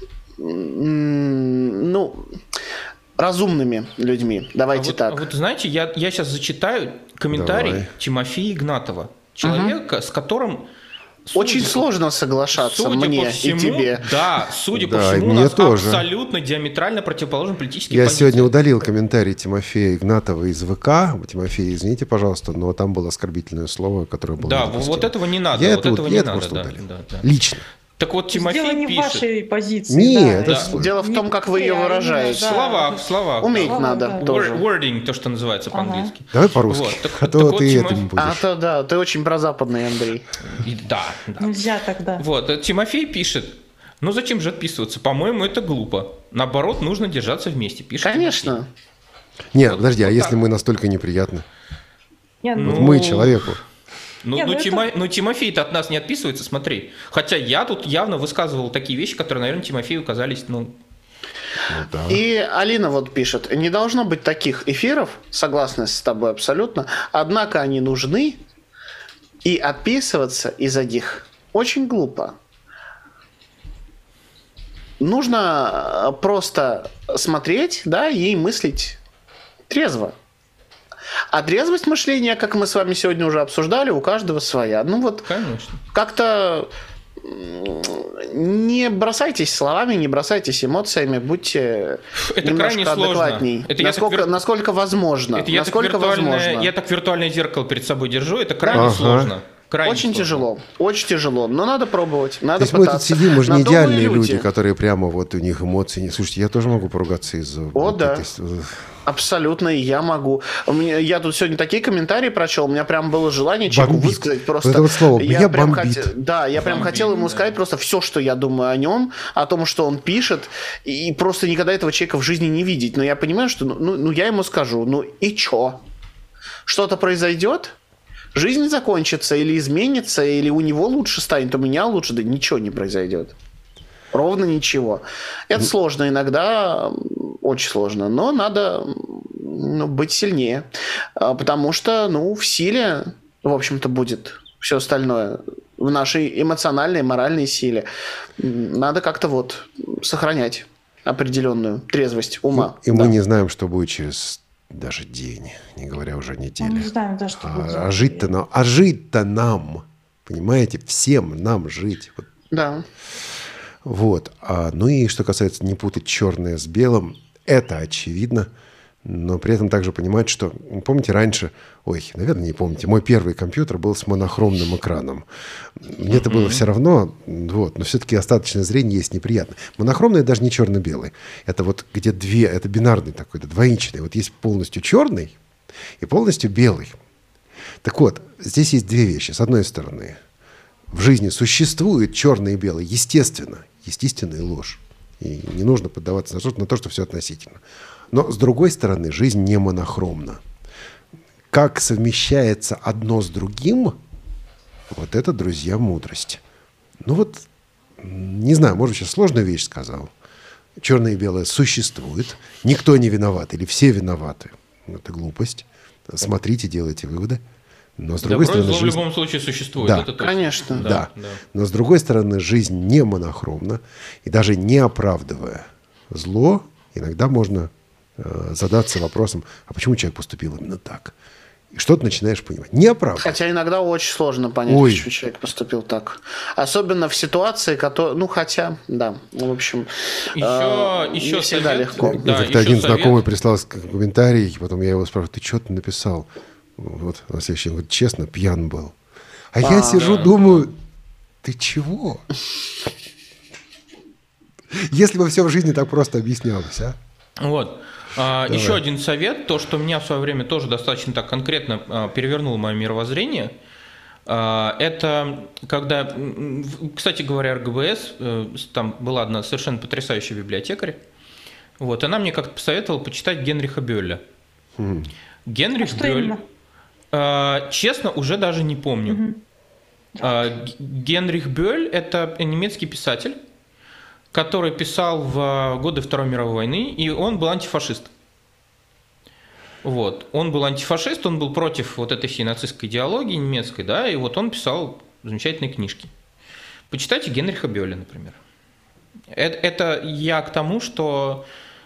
м, ну, разумными людьми. Давайте а вот, так. а вот знаете, я, я сейчас зачитаю комментарий Давай. Тимофея Игнатова, человека, с которым... Очень судя по- сложно соглашаться судя мне по всему, и тебе. Да, судя Да, по и всему, у мне нас тоже. абсолютно диаметрально противоположны политические Я позиции. сегодня удалил комментарий Тимофея Игнатова из ВК. Тимофей, извините, пожалуйста, но там было оскорбительное слово, которое было Да, недопустимо. вот этого не надо. Я вот это, этого я не это надо. просто Да, удалил. да, да. Лично. Так вот, Тимофей Дело не в пишет... вашей позиции. Не, да. это Да. Дело в том, как вы ее Не, а именно, выражаете. да. В словах, в словах. Уметь Слова, надо да. тоже. Word- Wording, то, что называется Ага. по-английски. Давай по-русски. Вот, так- а так то вот, ты Тимофей- этим будешь. А то да, ты очень прозападный, Андрей. И да, да. Нельзя тогда. Вот, э, Тимофей пишет, ну зачем же отписываться? По-моему, это глупо. Наоборот, нужно держаться вместе. Пишет Конечно. Нет, вот- подожди, а вот если так. мы настолько неприятны? Не, Ну, Вот мы человеку. Ну, Не, ну, ну это- Тимо- ну, Тимофей-то от нас не отписывается, смотри. Хотя я тут явно высказывал такие вещи, которые, наверное, Тимофею казались, ну... Ну, да. И Алина вот пишет, не должно быть таких эфиров, согласна с тобой абсолютно, однако они нужны, и отписываться из-за них очень глупо. Нужно просто смотреть, да, и мыслить трезво. А трезвость мышления, как мы с вами сегодня уже обсуждали, у каждого своя. Ну вот Конечно. как-то м, не бросайтесь словами, не бросайтесь эмоциями, будьте Это немножко крайне сложно. адекватней. Это я так насколько, вир- насколько возможно. Это я так, насколько виртуальное, возможно. я так виртуальное зеркало перед собой держу, это крайне Ага. сложно. Крайне Очень сложно. тяжело, очень тяжело, но надо пробовать, надо То есть мы тут пытаться. сидим, мы же На не то мы и идеальные люди, люди. которые прямо вот у них эмоций не... Слушайте, я тоже могу поругаться из-за... вот да. этой с- Абсолютно, и я могу. У меня, я тут сегодня такие комментарии прочел, у меня прям было желание человеку Бомбит. высказать просто. Вот это вот слово, я меня прям бомбит. хоте- Да, я прям Бомбит, хотел ему да. сказать просто все, что я думаю о нем, о том, что он пишет, и просто никогда этого человека в жизни не видеть. Но я понимаю, что ну, ну, ну, я ему скажу, ну и чё? Что-то произойдет? Жизнь закончится или изменится, или у него лучше станет, у меня лучше, да ничего не произойдет. Ровно ничего. Это сложно иногда, очень сложно. Но надо ну, быть сильнее. Потому что, ну, в силе, в общем-то, будет все остальное. В нашей эмоциональной, моральной силе. Надо как-то вот сохранять определенную трезвость ума. И, и да. мы не знаем, что будет через даже день, не говоря уже о неделе. Мы не знаем даже, что будет а, а жить-то нам, а жить-то нам, понимаете, всем нам жить. Вот. Да. Вот. А, ну и что касается не путать черное с белым, это очевидно. Но при этом также понимать, что, помните, раньше, ой, наверное, не помните, мой первый компьютер был с монохромным экраном. Мне это было все равно, вот, но все-таки остаточное зрение есть неприятно. Монохромный даже не черно-белый. Это вот где две, это бинарный такой, это двоичный. Вот есть полностью черный и полностью белый. Так вот, здесь есть две вещи. С одной стороны, в жизни существует черное и белое, естественно, естественная ложь. И не нужно поддаваться на то, на то, что все относительно. Но, с другой стороны, жизнь не монохромна. Как совмещается одно с другим, вот это, друзья, мудрость. Ну вот, не знаю, может, сейчас сложную вещь сказал. Черное и белое существует, никто не виноват или все виноваты. Это глупость. Смотрите, делайте выводы. Но с другой Добро и стороны, зло жизнь... в любом случае существует. Да, это точно. Конечно. Да. Да, да. Но с другой стороны, жизнь не монохромна. И даже не оправдывая зло, иногда можно э, задаться вопросом, а почему человек поступил именно так? И что ты начинаешь понимать? Не оправдывая. Хотя иногда очень сложно понять, Ой. почему человек поступил так. Особенно в ситуации, которая... Ну, хотя, да, в общем, Еще, э, еще не всегда совет. легко. Да, Как-то еще один совет. знакомый прислал комментарий, потом я его спрашиваю, ты что ты написал? Вот, на следующий день говорит, честно, пьян был. А, я сижу, да. думаю, ты чего? Если бы все в жизни так просто объяснялось, а? Вот. А, еще один совет, то, что меня в свое время тоже достаточно так конкретно а, перевернуло мое мировоззрение, а, это когда, м, в- кстати говоря, эр гэ бэ эс, э, там была одна совершенно потрясающая библиотекарь, вот, она мне как-то посоветовала почитать Генриха Бёля. Генрих А что Бёль, именно? а, честно, уже даже не помню. А, Г- Генрих Бёль – это немецкий писатель, который писал в годы Второй мировой войны, и он был антифашист. Вот. Он был антифашист, он был против вот этой всей нацистской идеологии немецкой, да, и вот он писал замечательные книжки. Почитайте Генриха Бёля, например. Это, это я к тому, что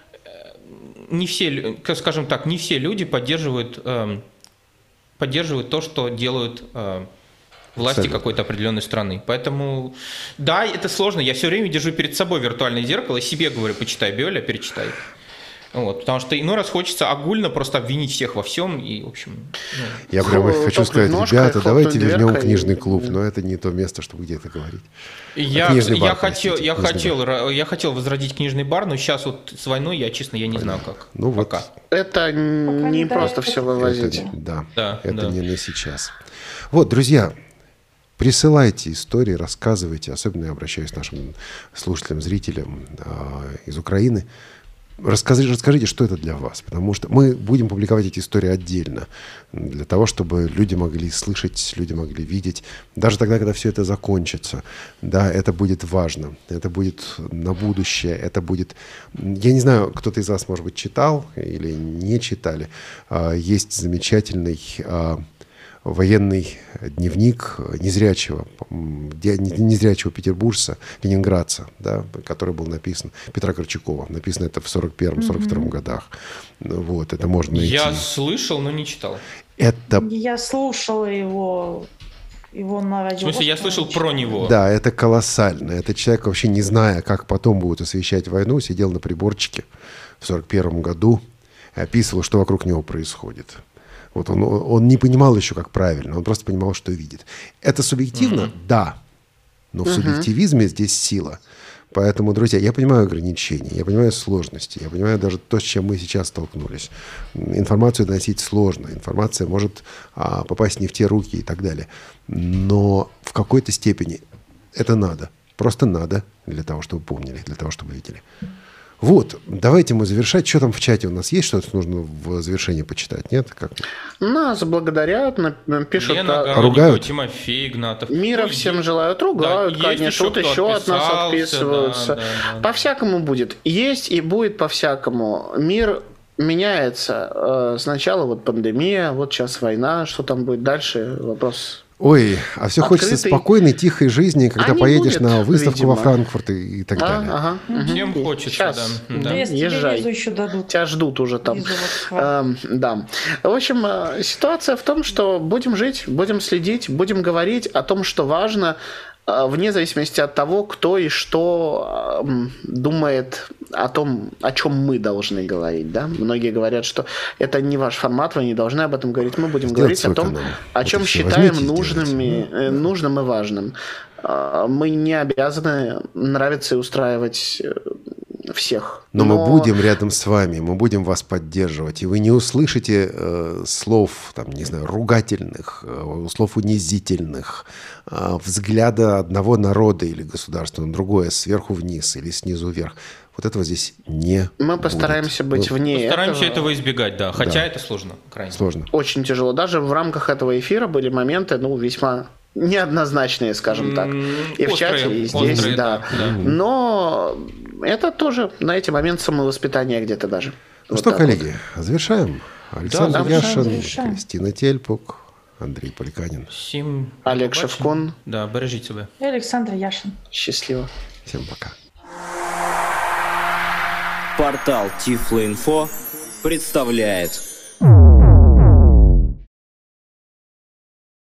не все, лю- скажем так, не все люди поддерживают, эм, поддерживают то, что делают э, власти Абсолютно. какой-то определенной страны. Поэтому, да, это сложно. Я все время держу перед собой виртуальное зеркало, себе говорю, почитай Бёля, перечитай. Вот, потому что иной раз хочется огульно просто обвинить всех во всем. И, в общем, ну, Я прямо Хлопнуть хочу сказать, ножкой, ребята, давайте хлопнуть вернем дверкой. книжный клуб, но это не то место, чтобы где-то говорить. Я, Книжный бар, я, хотел, простите, я, книжный хотел, ра- я хотел возродить книжный бар, но сейчас вот с войной я, честно, я не знаю как. Ну вот. Пока. Это н- не не просто дают. все Это, вывозить. да, Да, это да. не на сейчас. Вот, друзья, присылайте истории, рассказывайте, особенно я обращаюсь к нашим слушателям, зрителям э, из Украины. Расскажите, расскажите, что это для вас, потому что мы будем публиковать эти истории отдельно, для того, чтобы люди могли слышать, люди могли видеть. Даже тогда, когда все это закончится, да, это будет важно, это будет на будущее, это будет... Я не знаю, кто-то из вас, может быть, читал или не читали. А, Есть замечательный... а, военный дневник незрячего, м, де- незрячего петербуржца, ленинградца, да, который был написан, Петра Корчакова. Написано это в сорок первом — сорок втором годах. Ну, вот, это можно найти. Я слышал, но не читал. Это, Я слушала его, его на радио. В смысле, я слышал про него. да, это колоссально. Это человек, вообще не зная, как потом будут освещать войну, сидел на приборчике в сорок первом году и описывал, что вокруг него происходит. Вот он, он не понимал еще, как правильно, он просто понимал, что видит. Это субъективно? Mm-hmm. Да. Но в mm-hmm. субъективизме здесь сила. Поэтому, друзья, я понимаю ограничения, я понимаю сложности, я понимаю даже то, с чем мы сейчас столкнулись. Информацию доносить сложно, информация может а, попасть не в те руки и так далее. Но в какой-то степени это надо. Просто надо для того, чтобы помнили, для того, чтобы видели. Вот, давайте мы завершать. Что там в чате у нас есть? Что-то нужно в завершении почитать, нет? Как? Нас благодарят, пишут... Лена а... ругают. Тимофей Игнатов. Мира Ну, всем есть... желают, ругают, да, конечно. Вот еще от нас отписываются. Да, да, да, по-всякому будет. Есть и будет по-всякому. Мир меняется. Сначала вот пандемия, вот сейчас война. Что там будет дальше? Вопрос... Ой, а все Открытый. хочется спокойной, тихой жизни, когда А поедешь будет, на выставку видимо. во Франкфурт и, и так А, далее. ага, угу. Всем хочется, Сейчас. да. да. Да. Если Езжай. тебе визу еще дадут. Тебя ждут уже там. Визу в Москву. Эм, да. В общем, э, ситуация в том, что будем жить, будем следить, будем говорить о том, что важно, э, вне зависимости от того, кто и что э, думает о том, о чем мы должны говорить. Да? Многие говорят, что это не ваш формат, вы не должны об этом говорить. Мы будем Сделать говорить свой о том, канал. о Вот чем и всё. считаем Возьмите и нужными, сделайте. э, нужным и важным. Э, Мы не обязаны нравиться и устраивать э, всех. Но, мы будем рядом с вами, мы будем вас поддерживать, и вы не услышите э, слов, там, не знаю, ругательных, э, слов унизительных, э, взгляда одного народа или государства на другое, сверху вниз или снизу вверх. Вот этого здесь не Мы будет. постараемся быть Ну, вне Постараемся этого. этого избегать, да. Хотя Да. это сложно, крайне. Сложно. Очень тяжело. Даже в рамках этого эфира были моменты, ну, весьма неоднозначные, скажем так. И в Острые, чате, и здесь, острые, да. да, да. Но это тоже, знаете, момент самовоспитания где-то даже. Ну Вот что, так коллеги, завершаем. Александр завершаем, Яшин, завершаем. Кристина Тельпук, Андрей Поликанин. Всім Олег побачення. Шевкун. Да, бережіть себе. И Александр Яшин. вот. Счастливо. Всем пока. Портал Тифлоинфо представляет